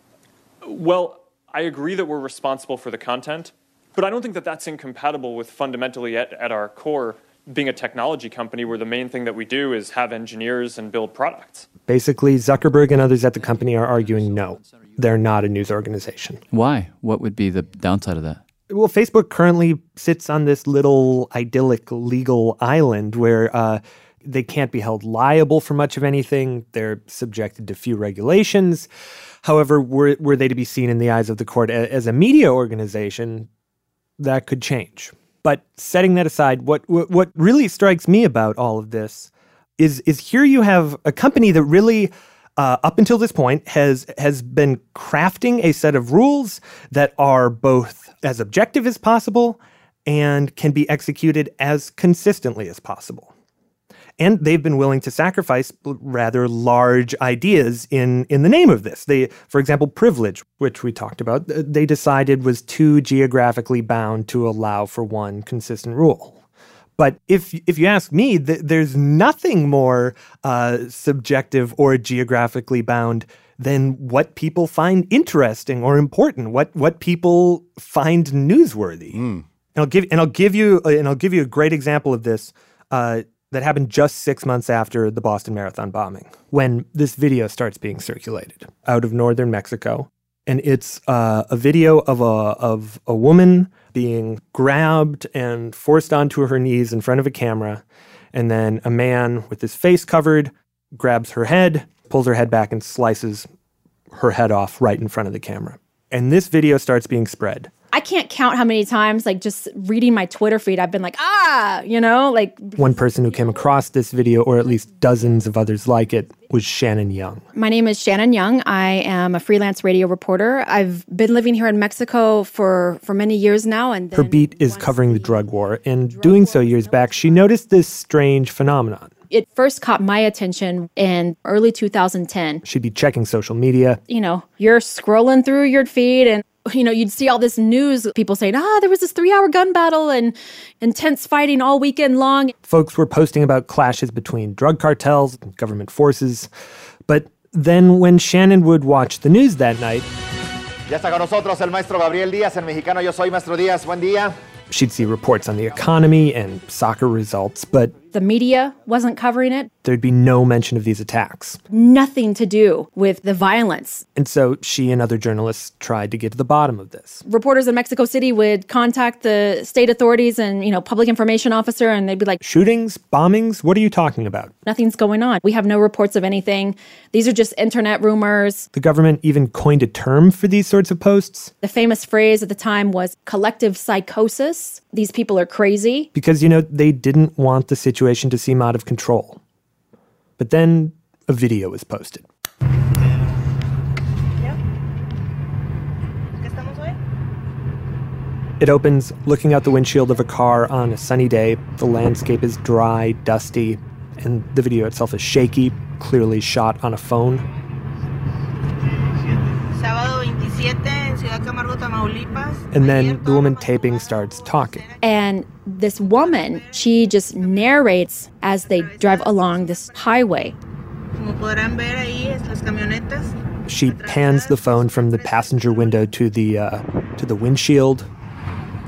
Well, I agree that we're responsible for the content, but I don't think that that's incompatible with fundamentally at our core being a technology company where the main thing that we do is have engineers and build products. Basically, Zuckerberg and others at the company are arguing no, they're not a news organization. Why? What would be the downside of that? Well, Facebook currently sits on this little idyllic legal island where they can't be held liable for much of anything. They're subjected to few regulations. However, were they to be seen in the eyes of the court as a media organization, that could change. But setting that aside, what really strikes me about all of this is here you have a company that really, up until this point, has been crafting a set of rules that are both as objective as possible and can be executed as consistently as possible. And they've been willing to sacrifice rather large ideas in the name of this. For example, privilege, which we talked about, they decided was too geographically bound to allow for one consistent rule. But if you ask me, there's nothing more subjective or geographically bound than what people find interesting or important, what people find newsworthy. And I'll give you a great example of this that happened just 6 months after the Boston Marathon bombing, when this video starts being circulated out of northern Mexico. And it's a video of a woman being grabbed and forced onto her knees in front of a camera. And then a man with his face covered grabs her head, pulls her head back, and slices her head off right in front of the camera. And this video starts being spread. I can't count how many times, like, just reading my Twitter feed, I've been like, like... One person who came across this video, or at least dozens of others like it, was Shannon Young. My name is Shannon Young. I am a freelance radio reporter. I've been living here in Mexico for many years now. And her beat is covering the drug war, and doing so years back, she noticed this strange phenomenon. It first caught my attention in early 2010. She'd be checking social media. You're scrolling through your feed and you'd see all this news, people saying, there was this 3-hour gun battle and intense fighting all weekend long. Folks were posting about clashes between drug cartels and government forces. But then when Shannon would watch the news that night, Ya está con nosotros el maestro Gabriel Díaz, en mexicano yo soy Maestro Díaz, buen día. She'd see reports on the economy and soccer results, but the media wasn't covering it. There'd be no mention of these attacks. Nothing to do with the violence. And so she and other journalists tried to get to the bottom of this. Reporters in Mexico City would contact the state authorities and, public information officer, and they'd be like, shootings, bombings, what are you talking about? Nothing's going on. We have no reports of anything. These are just internet rumors. The government even coined a term for these sorts of posts. The famous phrase at the time was collective psychosis. These people are crazy. Because, they didn't want the situation to seem out of control. But then a video was posted. It opens looking out the windshield of a car on a sunny day. The landscape is dry, dusty, and the video itself is shaky, clearly shot on a phone. And then the woman taping starts talking. And this woman, she just narrates as they drive along this highway. She pans the phone from the passenger window to the windshield,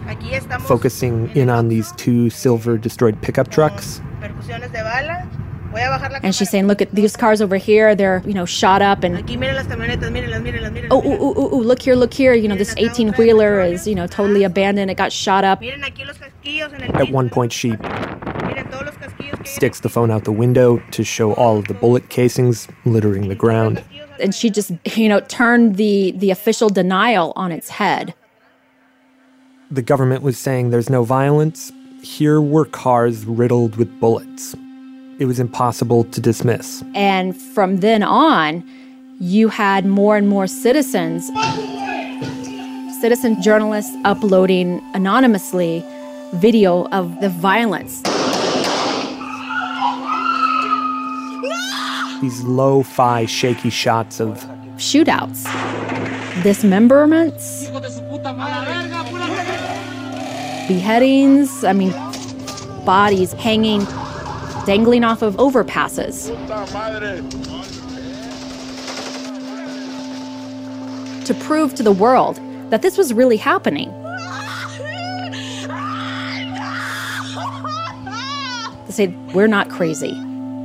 focusing in on these two silver destroyed pickup trucks. And she's saying, look at these cars over here. They're, shot up. And oh, look here. This 18-wheeler is, totally abandoned. It got shot up. At one point, she sticks the phone out the window to show all of the bullet casings littering the ground. And she just, turned the official denial on its head. The government was saying there's no violence. Here were cars riddled with bullets. It was impossible to dismiss. And from then on, you had more and more citizen journalists uploading anonymously video of the violence. These lo-fi, shaky shots of shootouts, dismemberments, beheadings, bodies hanging, dangling off of overpasses. To prove to the world that this was really happening. To say, we're not crazy.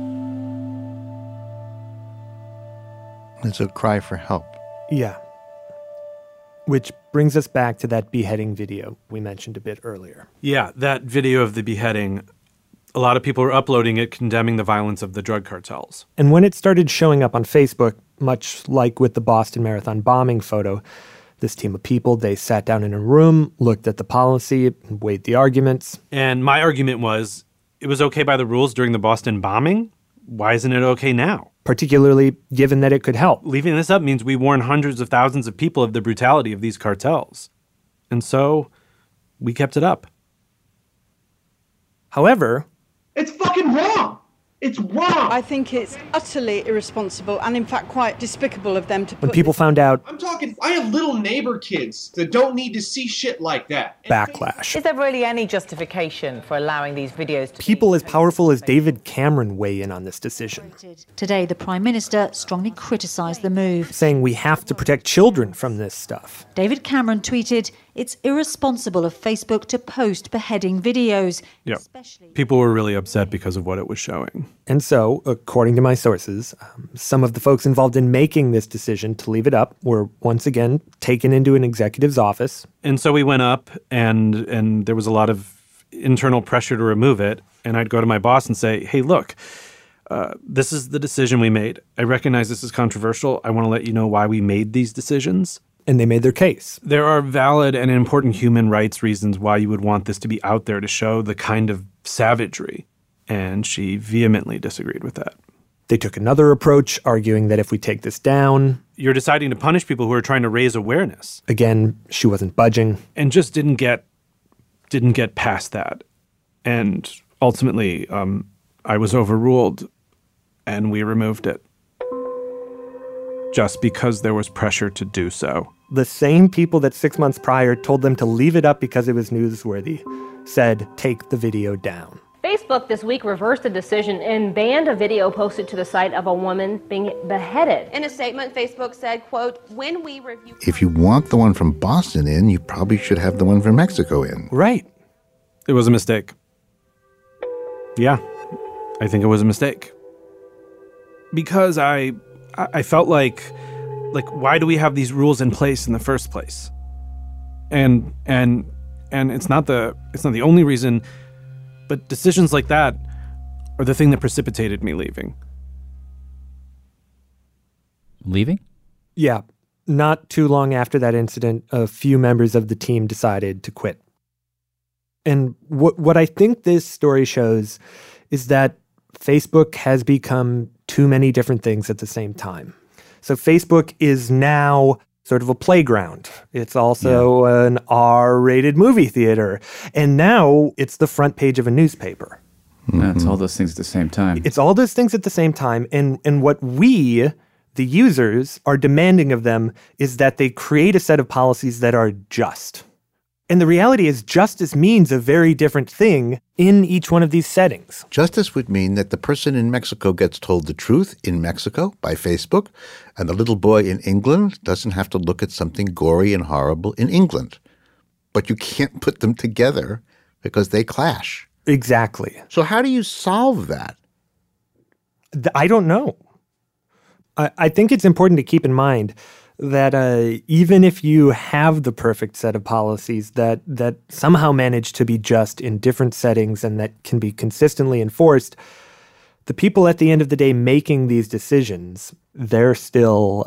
It's a cry for help. Yeah. Which brings us back to that beheading video we mentioned a bit earlier. Yeah, that video of the beheading, a lot of people were uploading it, condemning the violence of the drug cartels. And when it started showing up on Facebook, much like with the Boston Marathon bombing photo, this team of people, they sat down in a room, looked at the policy, and weighed the arguments. And my argument was, it was okay by the rules during the Boston bombing? Why isn't it okay now? Particularly given that it could help. Leaving this up means we warn hundreds of thousands of people of the brutality of these cartels. And so, we kept it up. However, it's fucking wrong! It's wrong! I think it's utterly irresponsible and, in fact, quite despicable of them to put... When people found out... I have little neighbor kids that don't need to see shit like that. Backlash. Is there really any justification for allowing these videos to People as powerful as David Cameron weigh in on this decision. Today, the Prime Minister strongly criticised the move, saying we have to protect children from this stuff. David Cameron tweeted, "It's irresponsible of Facebook to post beheading videos." Yeah, people were really upset because of what it was showing. And so, according to my sources, some of the folks involved in making this decision to leave it up were once again taken into an executive's office. And so we went up, and there was a lot of internal pressure to remove it. And I'd go to my boss and say, hey, look, this is the decision we made. I recognize this is controversial. I want to let you know why we made these decisions. And they made their case. There are valid and important human rights reasons why you would want this to be out there to show the kind of savagery. And she vehemently disagreed with that. They took another approach, arguing that if we take this down... You're deciding to punish people who are trying to raise awareness. Again, she wasn't budging. And just didn't get past that. And ultimately, I was overruled, and we removed it. Just because there was pressure to do so. The same people that 6 months prior told them to leave it up because it was newsworthy said, take the video down. Facebook this week reversed the decision and banned a video posted to the site of a woman being beheaded. In a statement, Facebook said, quote, when we review... If you want the one from Boston in, you probably should have the one from Mexico in. Right. It was a mistake. Yeah, I think it was a mistake. Because I felt like why do we have these rules in place in the first place? And it's not the only reason, but decisions like that are the thing that precipitated me leaving. Leaving? Yeah. Not too long after that incident, a few members of the team decided to quit. And what I think this story shows is that Facebook has become too many different things at the same time. So Facebook is now sort of a playground. It's also an R-rated movie theater. And now it's the front page of a newspaper. It's all those things at the same time. It's all those things at the same time. And what we, the users, are demanding of them is that they create a set of policies that are just. And the reality is justice means a very different thing in each one of these settings. Justice would mean that the person in Mexico gets told the truth in Mexico by Facebook, and the little boy in England doesn't have to look at something gory and horrible in England. But you can't put them together because they clash. Exactly. So how do you solve that? I don't know. I think it's important to keep in mind that even if you have the perfect set of policies that somehow manage to be just in different settings and that can be consistently enforced, the people at the end of the day making these decisions, they're still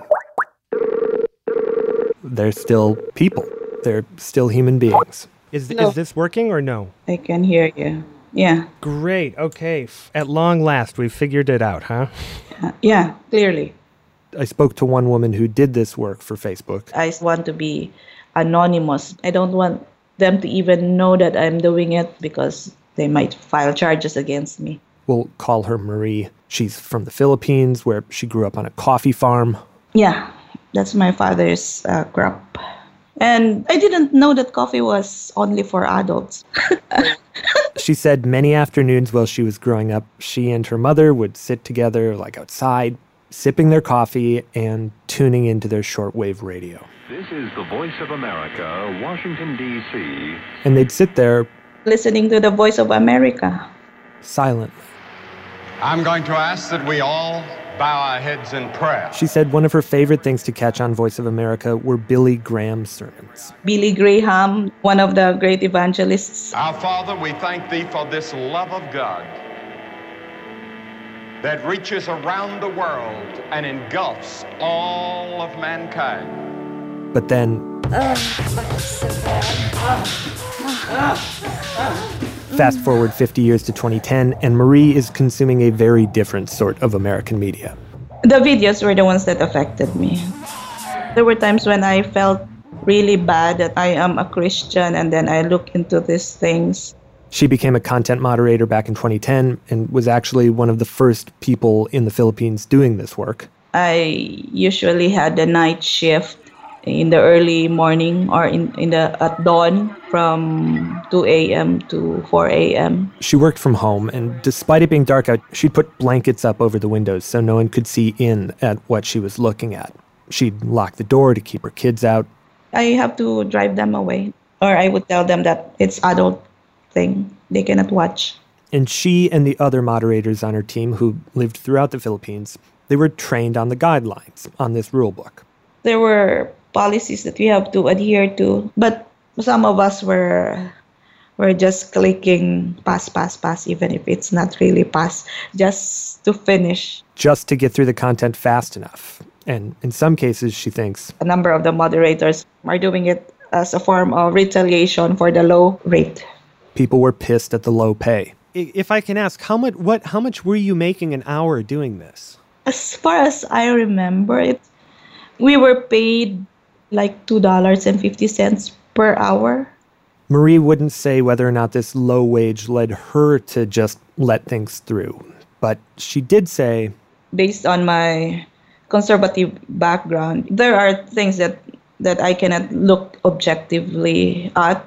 people. They're still human beings. Is this working or no? I can hear you. Yeah. Great. Okay. At long last, we've figured it out, huh? Yeah, clearly. I spoke to one woman who did this work for Facebook. I want to be anonymous. I don't want them to even know that I'm doing it because they might file charges against me. We'll call her Marie. She's from the Philippines, where she grew up on a coffee farm. Yeah, that's my father's crop. And I didn't know that coffee was only for adults. She said many afternoons while she was growing up, she and her mother would sit together, like outside, sipping their coffee and tuning into their shortwave radio. This is the Voice of America, Washington, D.C. And they'd sit there listening to the Voice of America. Silently. I'm going to ask that we all bow our heads in prayer. She said one of her favorite things to catch on Voice of America were Billy Graham sermons. Billy Graham, one of the great evangelists. Our Father, we thank thee for this love of God that reaches around the world and engulfs all of mankind. But then fast forward 50 years to 2010, and Marie is consuming a very different sort of American media. The videos were the ones that affected me. There were times when I felt really bad that I am a Christian, and then I look into these things. She became a content moderator back in 2010 and was actually one of the first people in the Philippines doing this work. I usually had the night shift in the early morning or at dawn from 2 a.m. to 4 a.m. She worked from home, and despite it being dark out, she'd put blankets up over the windows so no one could see in at what she was looking at. She'd lock the door to keep her kids out. I have to drive them away, or I would tell them that it's adult thing. They cannot watch. And she and the other moderators on her team who lived throughout the Philippines, they were trained on the guidelines on this rule book. There were policies that we have to adhere to, but some of us were just clicking pass, even if it's not really pass, just to finish. Just to get through the content fast enough. And in some cases, she thinks a number of the moderators are doing it as a form of retaliation for the low rate. People were pissed at the low pay. If I can ask, how much were you making an hour doing this? As far as I remember it, we were paid like $2.50 per hour. Marie wouldn't say whether or not this low wage led her to just let things through. But she did say, based on my conservative background, there are things that I cannot look objectively at.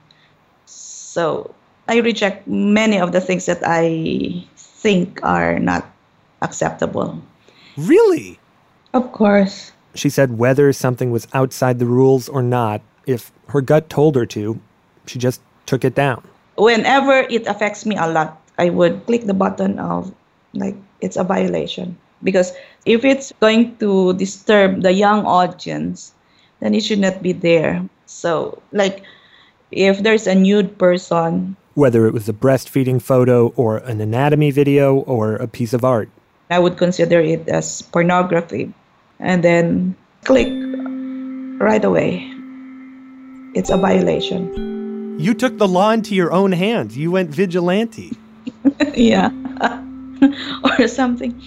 So I reject many of the things that I think are not acceptable. Really? Of course. She said whether something was outside the rules or not, if her gut told her to, she just took it down. Whenever it affects me a lot, I would click the button of, like, it's a violation. Because if it's going to disturb the young audience, then it should not be there. So, like, if there's a nude person, whether it was a breastfeeding photo or an anatomy video or a piece of art, I would consider it as pornography. And then click right away. It's a violation. You took the law into your own hands. You went vigilante. Yeah. Or something.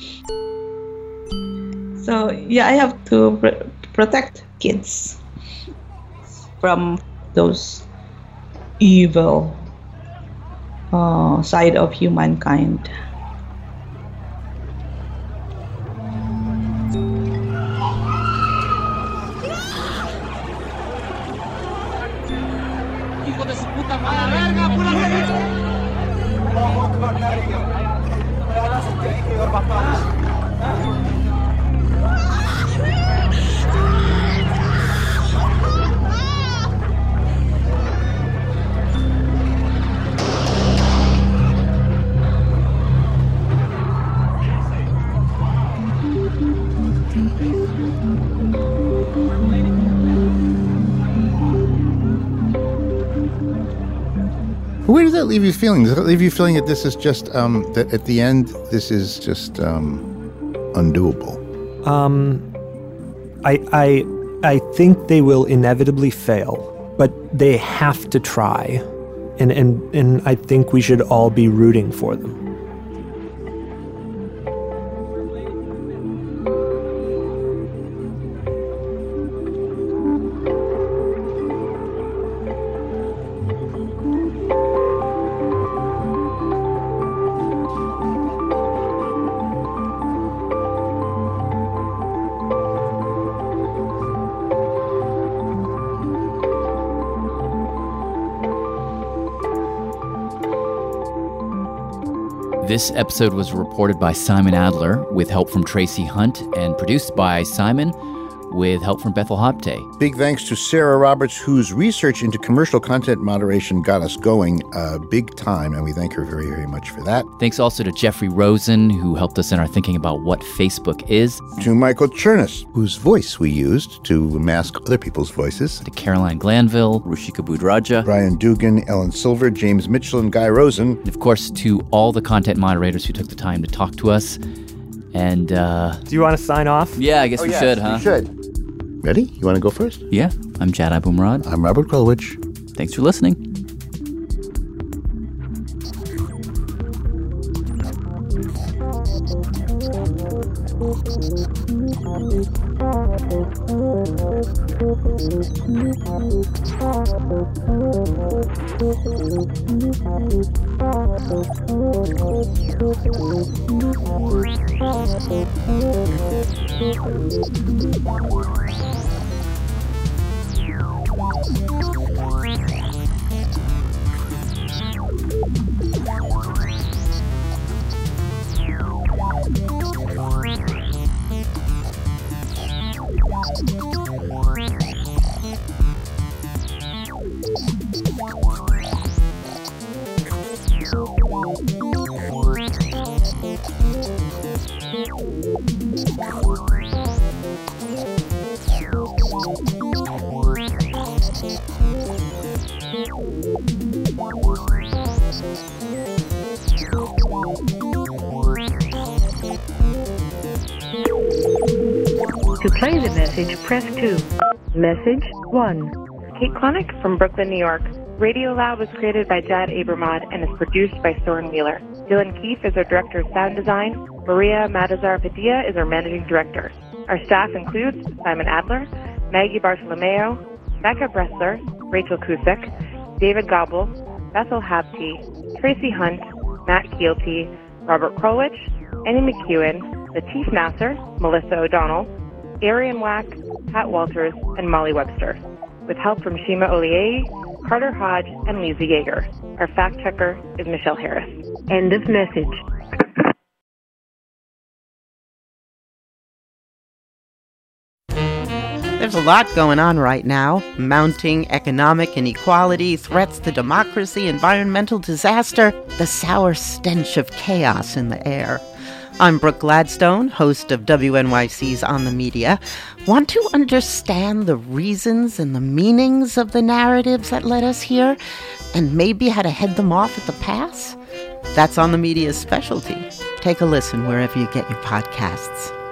So, yeah, I have to protect kids from those evil side of humankind. Where does that leave you feeling? Does that leave you feeling that this is just, that at the end, this is just undoable? I think they will inevitably fail, but they have to try. And I think we should all be rooting for them. This episode was reported by Simon Adler with help from Tracy Hunt and produced by Simon with help from Bethel Habte. Big thanks to Sarah Roberts, whose research into commercial content moderation got us going big time, and we thank her very, very much for that. Thanks also to Jeffrey Rosen, who helped us in our thinking about what Facebook is. To Michael Chernis, whose voice we used to mask other people's voices. To Caroline Glanville, Rushika Budraja, Brian Dugan, Ellen Silver, James Mitchell, and Guy Rosen. And of course, to all the content moderators who took the time to talk to us. And, do you want to sign off? Yeah, I guess we should, huh? We should. Ready? You want to go first? Yeah. I'm Jad Abumrad. I'm Robert Krulwich. Thanks for listening. To play the message, press 2. Message 1. Kate Klonick from Brooklyn, New York. Radiolab was created by Jad Abumrad and is produced by Soren Wheeler. Dylan Keefe is our director of sound design. Maria Madazar Padilla is our managing director. Our staff includes Simon Adler, Maggie Bartolomeo, Becca Bressler, Rachel Cusick, David Gobble, Bethel Habte, Tracy Hunt, Matt Keelty, Robert Krulwich, Annie McEwen, Latif Nasser, Melissa O'Donnell, Arian Wack, Pat Walters, and Molly Webster, with help from Shima Oliei, Carter Hodge, and Lisa Yeager. Our fact checker is Michelle Harris. End of message. There's a lot going on right now. Mounting economic inequality, threats to democracy, environmental disaster, the sour stench of chaos in the air. I'm Brooke Gladstone, host of WNYC's On the Media. Want to understand the reasons and the meanings of the narratives that led us here, and maybe how to head them off at the pass? That's On the Media's specialty. Take a listen wherever you get your podcasts.